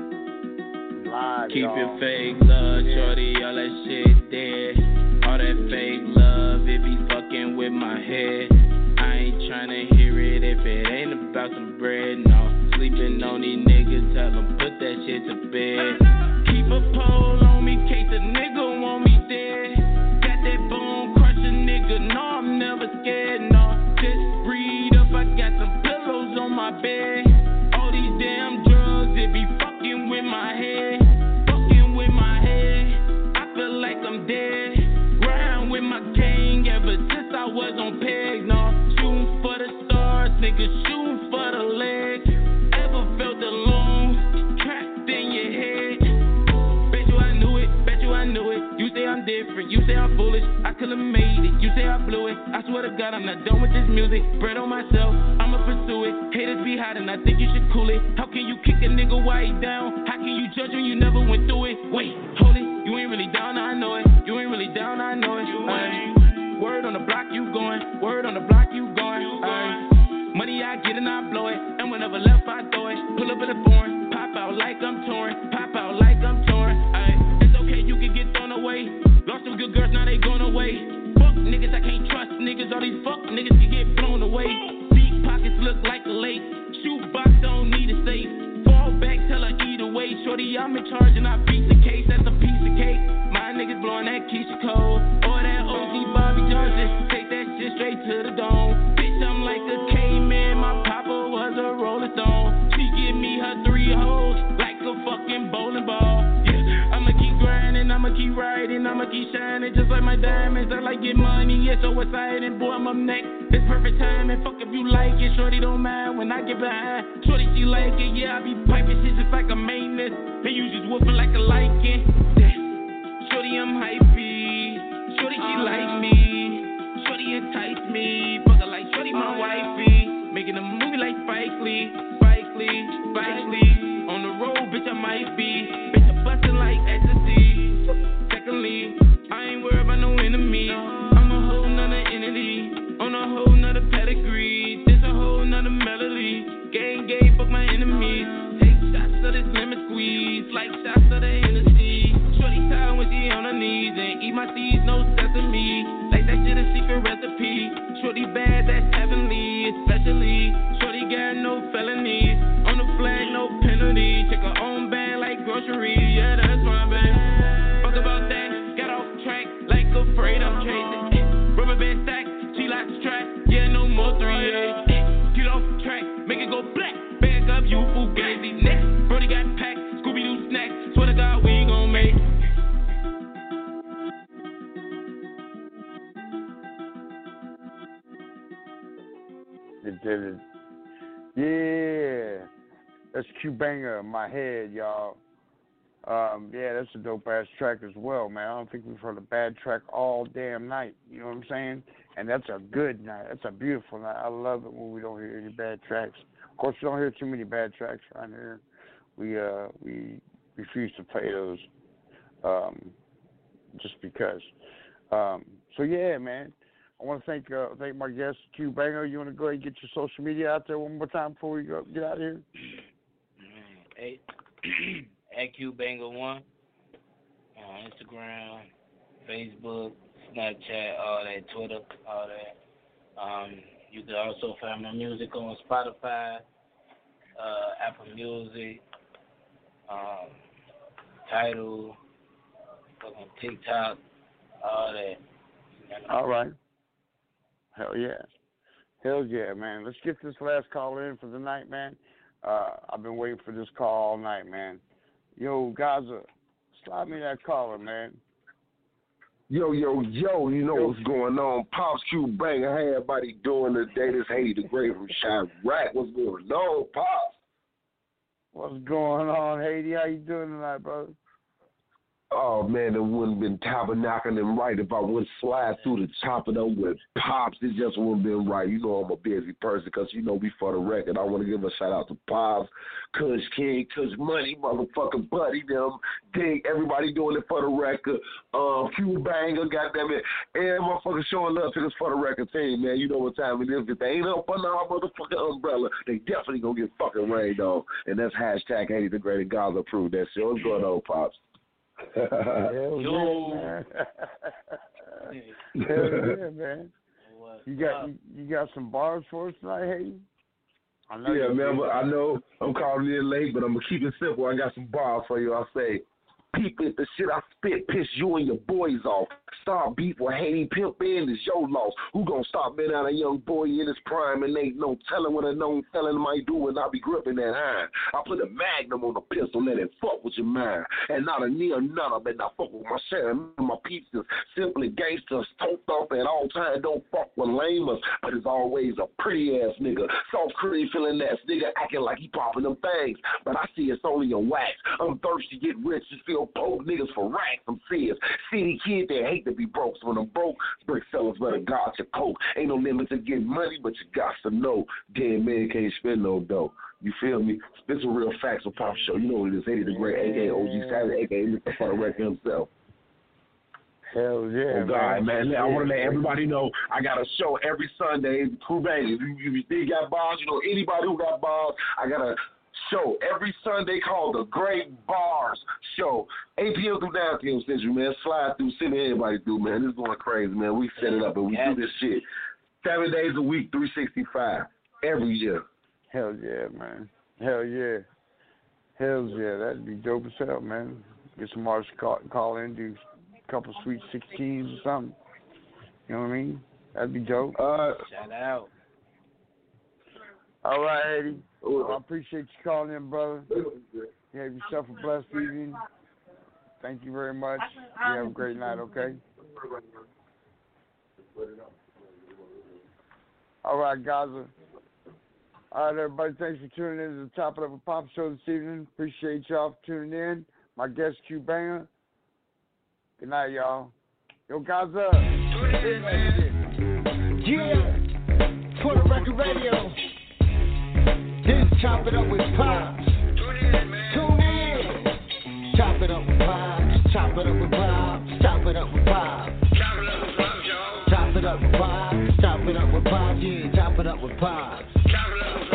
We live, Keep y'all. it fake love, shorty, all that shit dead. All that fake love, it be fucking with my head. I ain't tryna hear it if it ain't about some bread, no. Sleeping on these niggas, tell them put that shit to bed. Keep a pole on me, case a nigga want me dead. Got that bone crusher nigga, no, I'm never scared, no. Just breathe up, I got some pillows on my bed. All these damn drugs, it be fucking with my head. Fucking with my head, I feel like I'm dead. Riding with my gang ever since I was on pegs, no. Shooting for the stars, nigga, shooting for the legs. Ever felt alone, trapped in your head? Bet you I knew it, bet you I knew it. You say I'm different, you say I'm foolish. I could've made it, you say I blew it. I swear to God, I'm not done with this music. Bread on myself, I'ma pursue it. Haters be hot and I think you should cool it. How can you kick a nigga while he down? How can you judge when you never went through it? Wait, hold it, you ain't really down, I know it. You ain't really down, I know it. You ain't. Word on the block, you going. Word on the block, you going. Ay. Money I get and I blow it. And whenever left, I throw it. Pull up in the foreign. Pop out like I'm torn. Pop out like I'm torn. Ay. It's okay, you can get thrown away. Lost some good girls, now they gone away. Fuck niggas, I can't trust niggas. All these fuck niggas can get blown away. Deep pockets look like a lake. Shoebox don't need a safe. Fall back, tell her either way. Shorty, I'm in charge and I beat the case. That's a piece of cake. My niggas blowing that Keisha Cole. Or that O G Bobby Johnson. Take that shit straight to the dome. Bitch, I'm like a caveman. My papa was a Rolling Stone. She give me her three hoes like a fucking bowling ball. Yeah, I'ma keep grinding, I'ma keep riding, I'ma keep shining just like my diamonds. I like get money, yeah, so excited. Boy, I'm up next. It's perfect time, and fuck if you like it. Shorty don't mind when I get behind. Shorty, she like it, yeah, I be piping shit just like a maintenance. And you just whooping like a lichen. Yeah. Shorty, I'm hypey. Shorty, she like me. Shorty entice me. Fuck her like Shorty, my wifey. Making a movie like Spike Lee. Spike Lee, Spike Lee. On the road, bitch, I might be. Bitch, I'm bustin' like ecstasy. Secondly, I ain't worried about no enemy. I'm a whole nother entity. On a whole nother pedigree. This a whole nother melody. Gang, gang, fuck my enemies. Take shots of this lemon squeeze. Like shots of the Hennessy. Shorty tired when she on her knees. And eat my seeds, no sesame. Like that shit is It did it. Yeah. That's Q-Banger in my head, y'all. Um, yeah, that's a dope-ass track as well, man. I don't think we've heard a bad track all damn night. You know what I'm saying? And that's a good night. That's a beautiful night. I love it when we don't hear any bad tracks. Of course, we don't hear too many bad tracks around here. We uh, we refuse to play those um, just because. Um, so, yeah, man. I want to thank uh, thank my guest, Q-Banger. You want to go ahead and get your social media out there one more time before we go get out of here? Hey, at Q-Banger one on Instagram, Facebook, Snapchat, all that, Twitter, all that. Um, you can also find my music on Spotify, uh, Apple Music, um, Tidal, fucking TikTok, all that. All right. Hell yeah. Hell yeah, man. Let's get this last call in for the night, man. Uh, I've been waiting for this call all night, man. Yo, Gaza, slide me that caller, man. Yo, yo, yo, you know what's going on. Pops Q-Banger, how everybody doing today? This Haiti the Great from Chirac. What's going on, Pops? What's going on, Haiti? How you doing tonight, brother? Oh, man, it wouldn't have been tabernacling right if I wouldn't slide through the top of them with Pops. It just wouldn't have been right. You know I'm a busy person because, you know, we for the record. I want to give a shout-out to Pops, Kush King, Kush Money, motherfucking Buddy, them, Dig, everybody doing it for the record. Um, Q-Banger, goddammit, and motherfucking showing love to this for the record team, man. You know what time it is. If they ain't up under our motherfucking umbrella, they definitely gonna get fucking rained on. And that's hashtag Haiti the Great and Gaza approved that shit. What's going on, Pops? Hell Yo. yeah, man. Hell yeah, man. You got you, you got some bars for us tonight, Hayden? I know yeah, man. But I know I'm calling in late, but I'm gonna keep it simple. I got some bars for you. I'll say, peep it, the shit I spit, piss you and your boys off. Start beef with Haiti Pimp in is your loss. Who gonna stop being out a young boy in his prime and ain't no telling what a known felon might do and I be gripping that iron. I put a magnum on the pistol, let it fuck with your mind. And not a near none of it, I fuck with my share. My peeps is simply gangsters, toked off at all times, don't fuck with lamers, but it's always a pretty ass nigga. Soft cream feeling ass nigga acting like he popping them things, but I see it's only a wax. I'm thirsty, get rich, just feel poke niggas for racks. I'm serious. City kid that hate to be broke, so when I'm broke, brick sellers better guard your coke. Ain't no limit to getting money, but you got to know, dead man can't spend no dough. You feel me? Spit some real facts on Pop Show. You know what it is. Haiti the Great, a k a. O G Savage, a k a. Mister Futter Record himself. Hell yeah, oh, God, man. man. I want to let everybody know I got a show every Sunday. Q-Banger. If you, if you got bars, you know, anybody who got bars, I got a show every Sunday called the Great Bars Show. eight p.m. through nine p.m. Central, man. Slide through, send everybody through, man. This is going crazy, man. We set it up and we do this shit seven days a week, three sixty-five, every year. Hell yeah, man. Hell yeah. Hell yeah. That'd be dope as hell, man. Get some artists call, call in, do a couple sweet sixteens or something. You know what I mean? That'd be dope. Uh, Shout out. All right, Eddie. Well, I appreciate you calling in, brother. You have yourself a blessed evening. Thank you very much. You have a great night, okay? All right, Gaza. All right, everybody, thanks for tuning in to the Top It Up with Pop Show this evening. Appreciate y'all for tuning in. My guest, Q-Banger. Good night, y'all. Yo, Gaza. Yeah. For the record radio. This Chop It Up with Pops. Tune in, man. Tune in. Chop it up with Pops. Chop it up with Pops. Chop it up with Pops. Chop it up with Pops, y'all. Chop it up with Pops. Chop it up with Pops. Yeah, chop it up with Pops. Chop it up with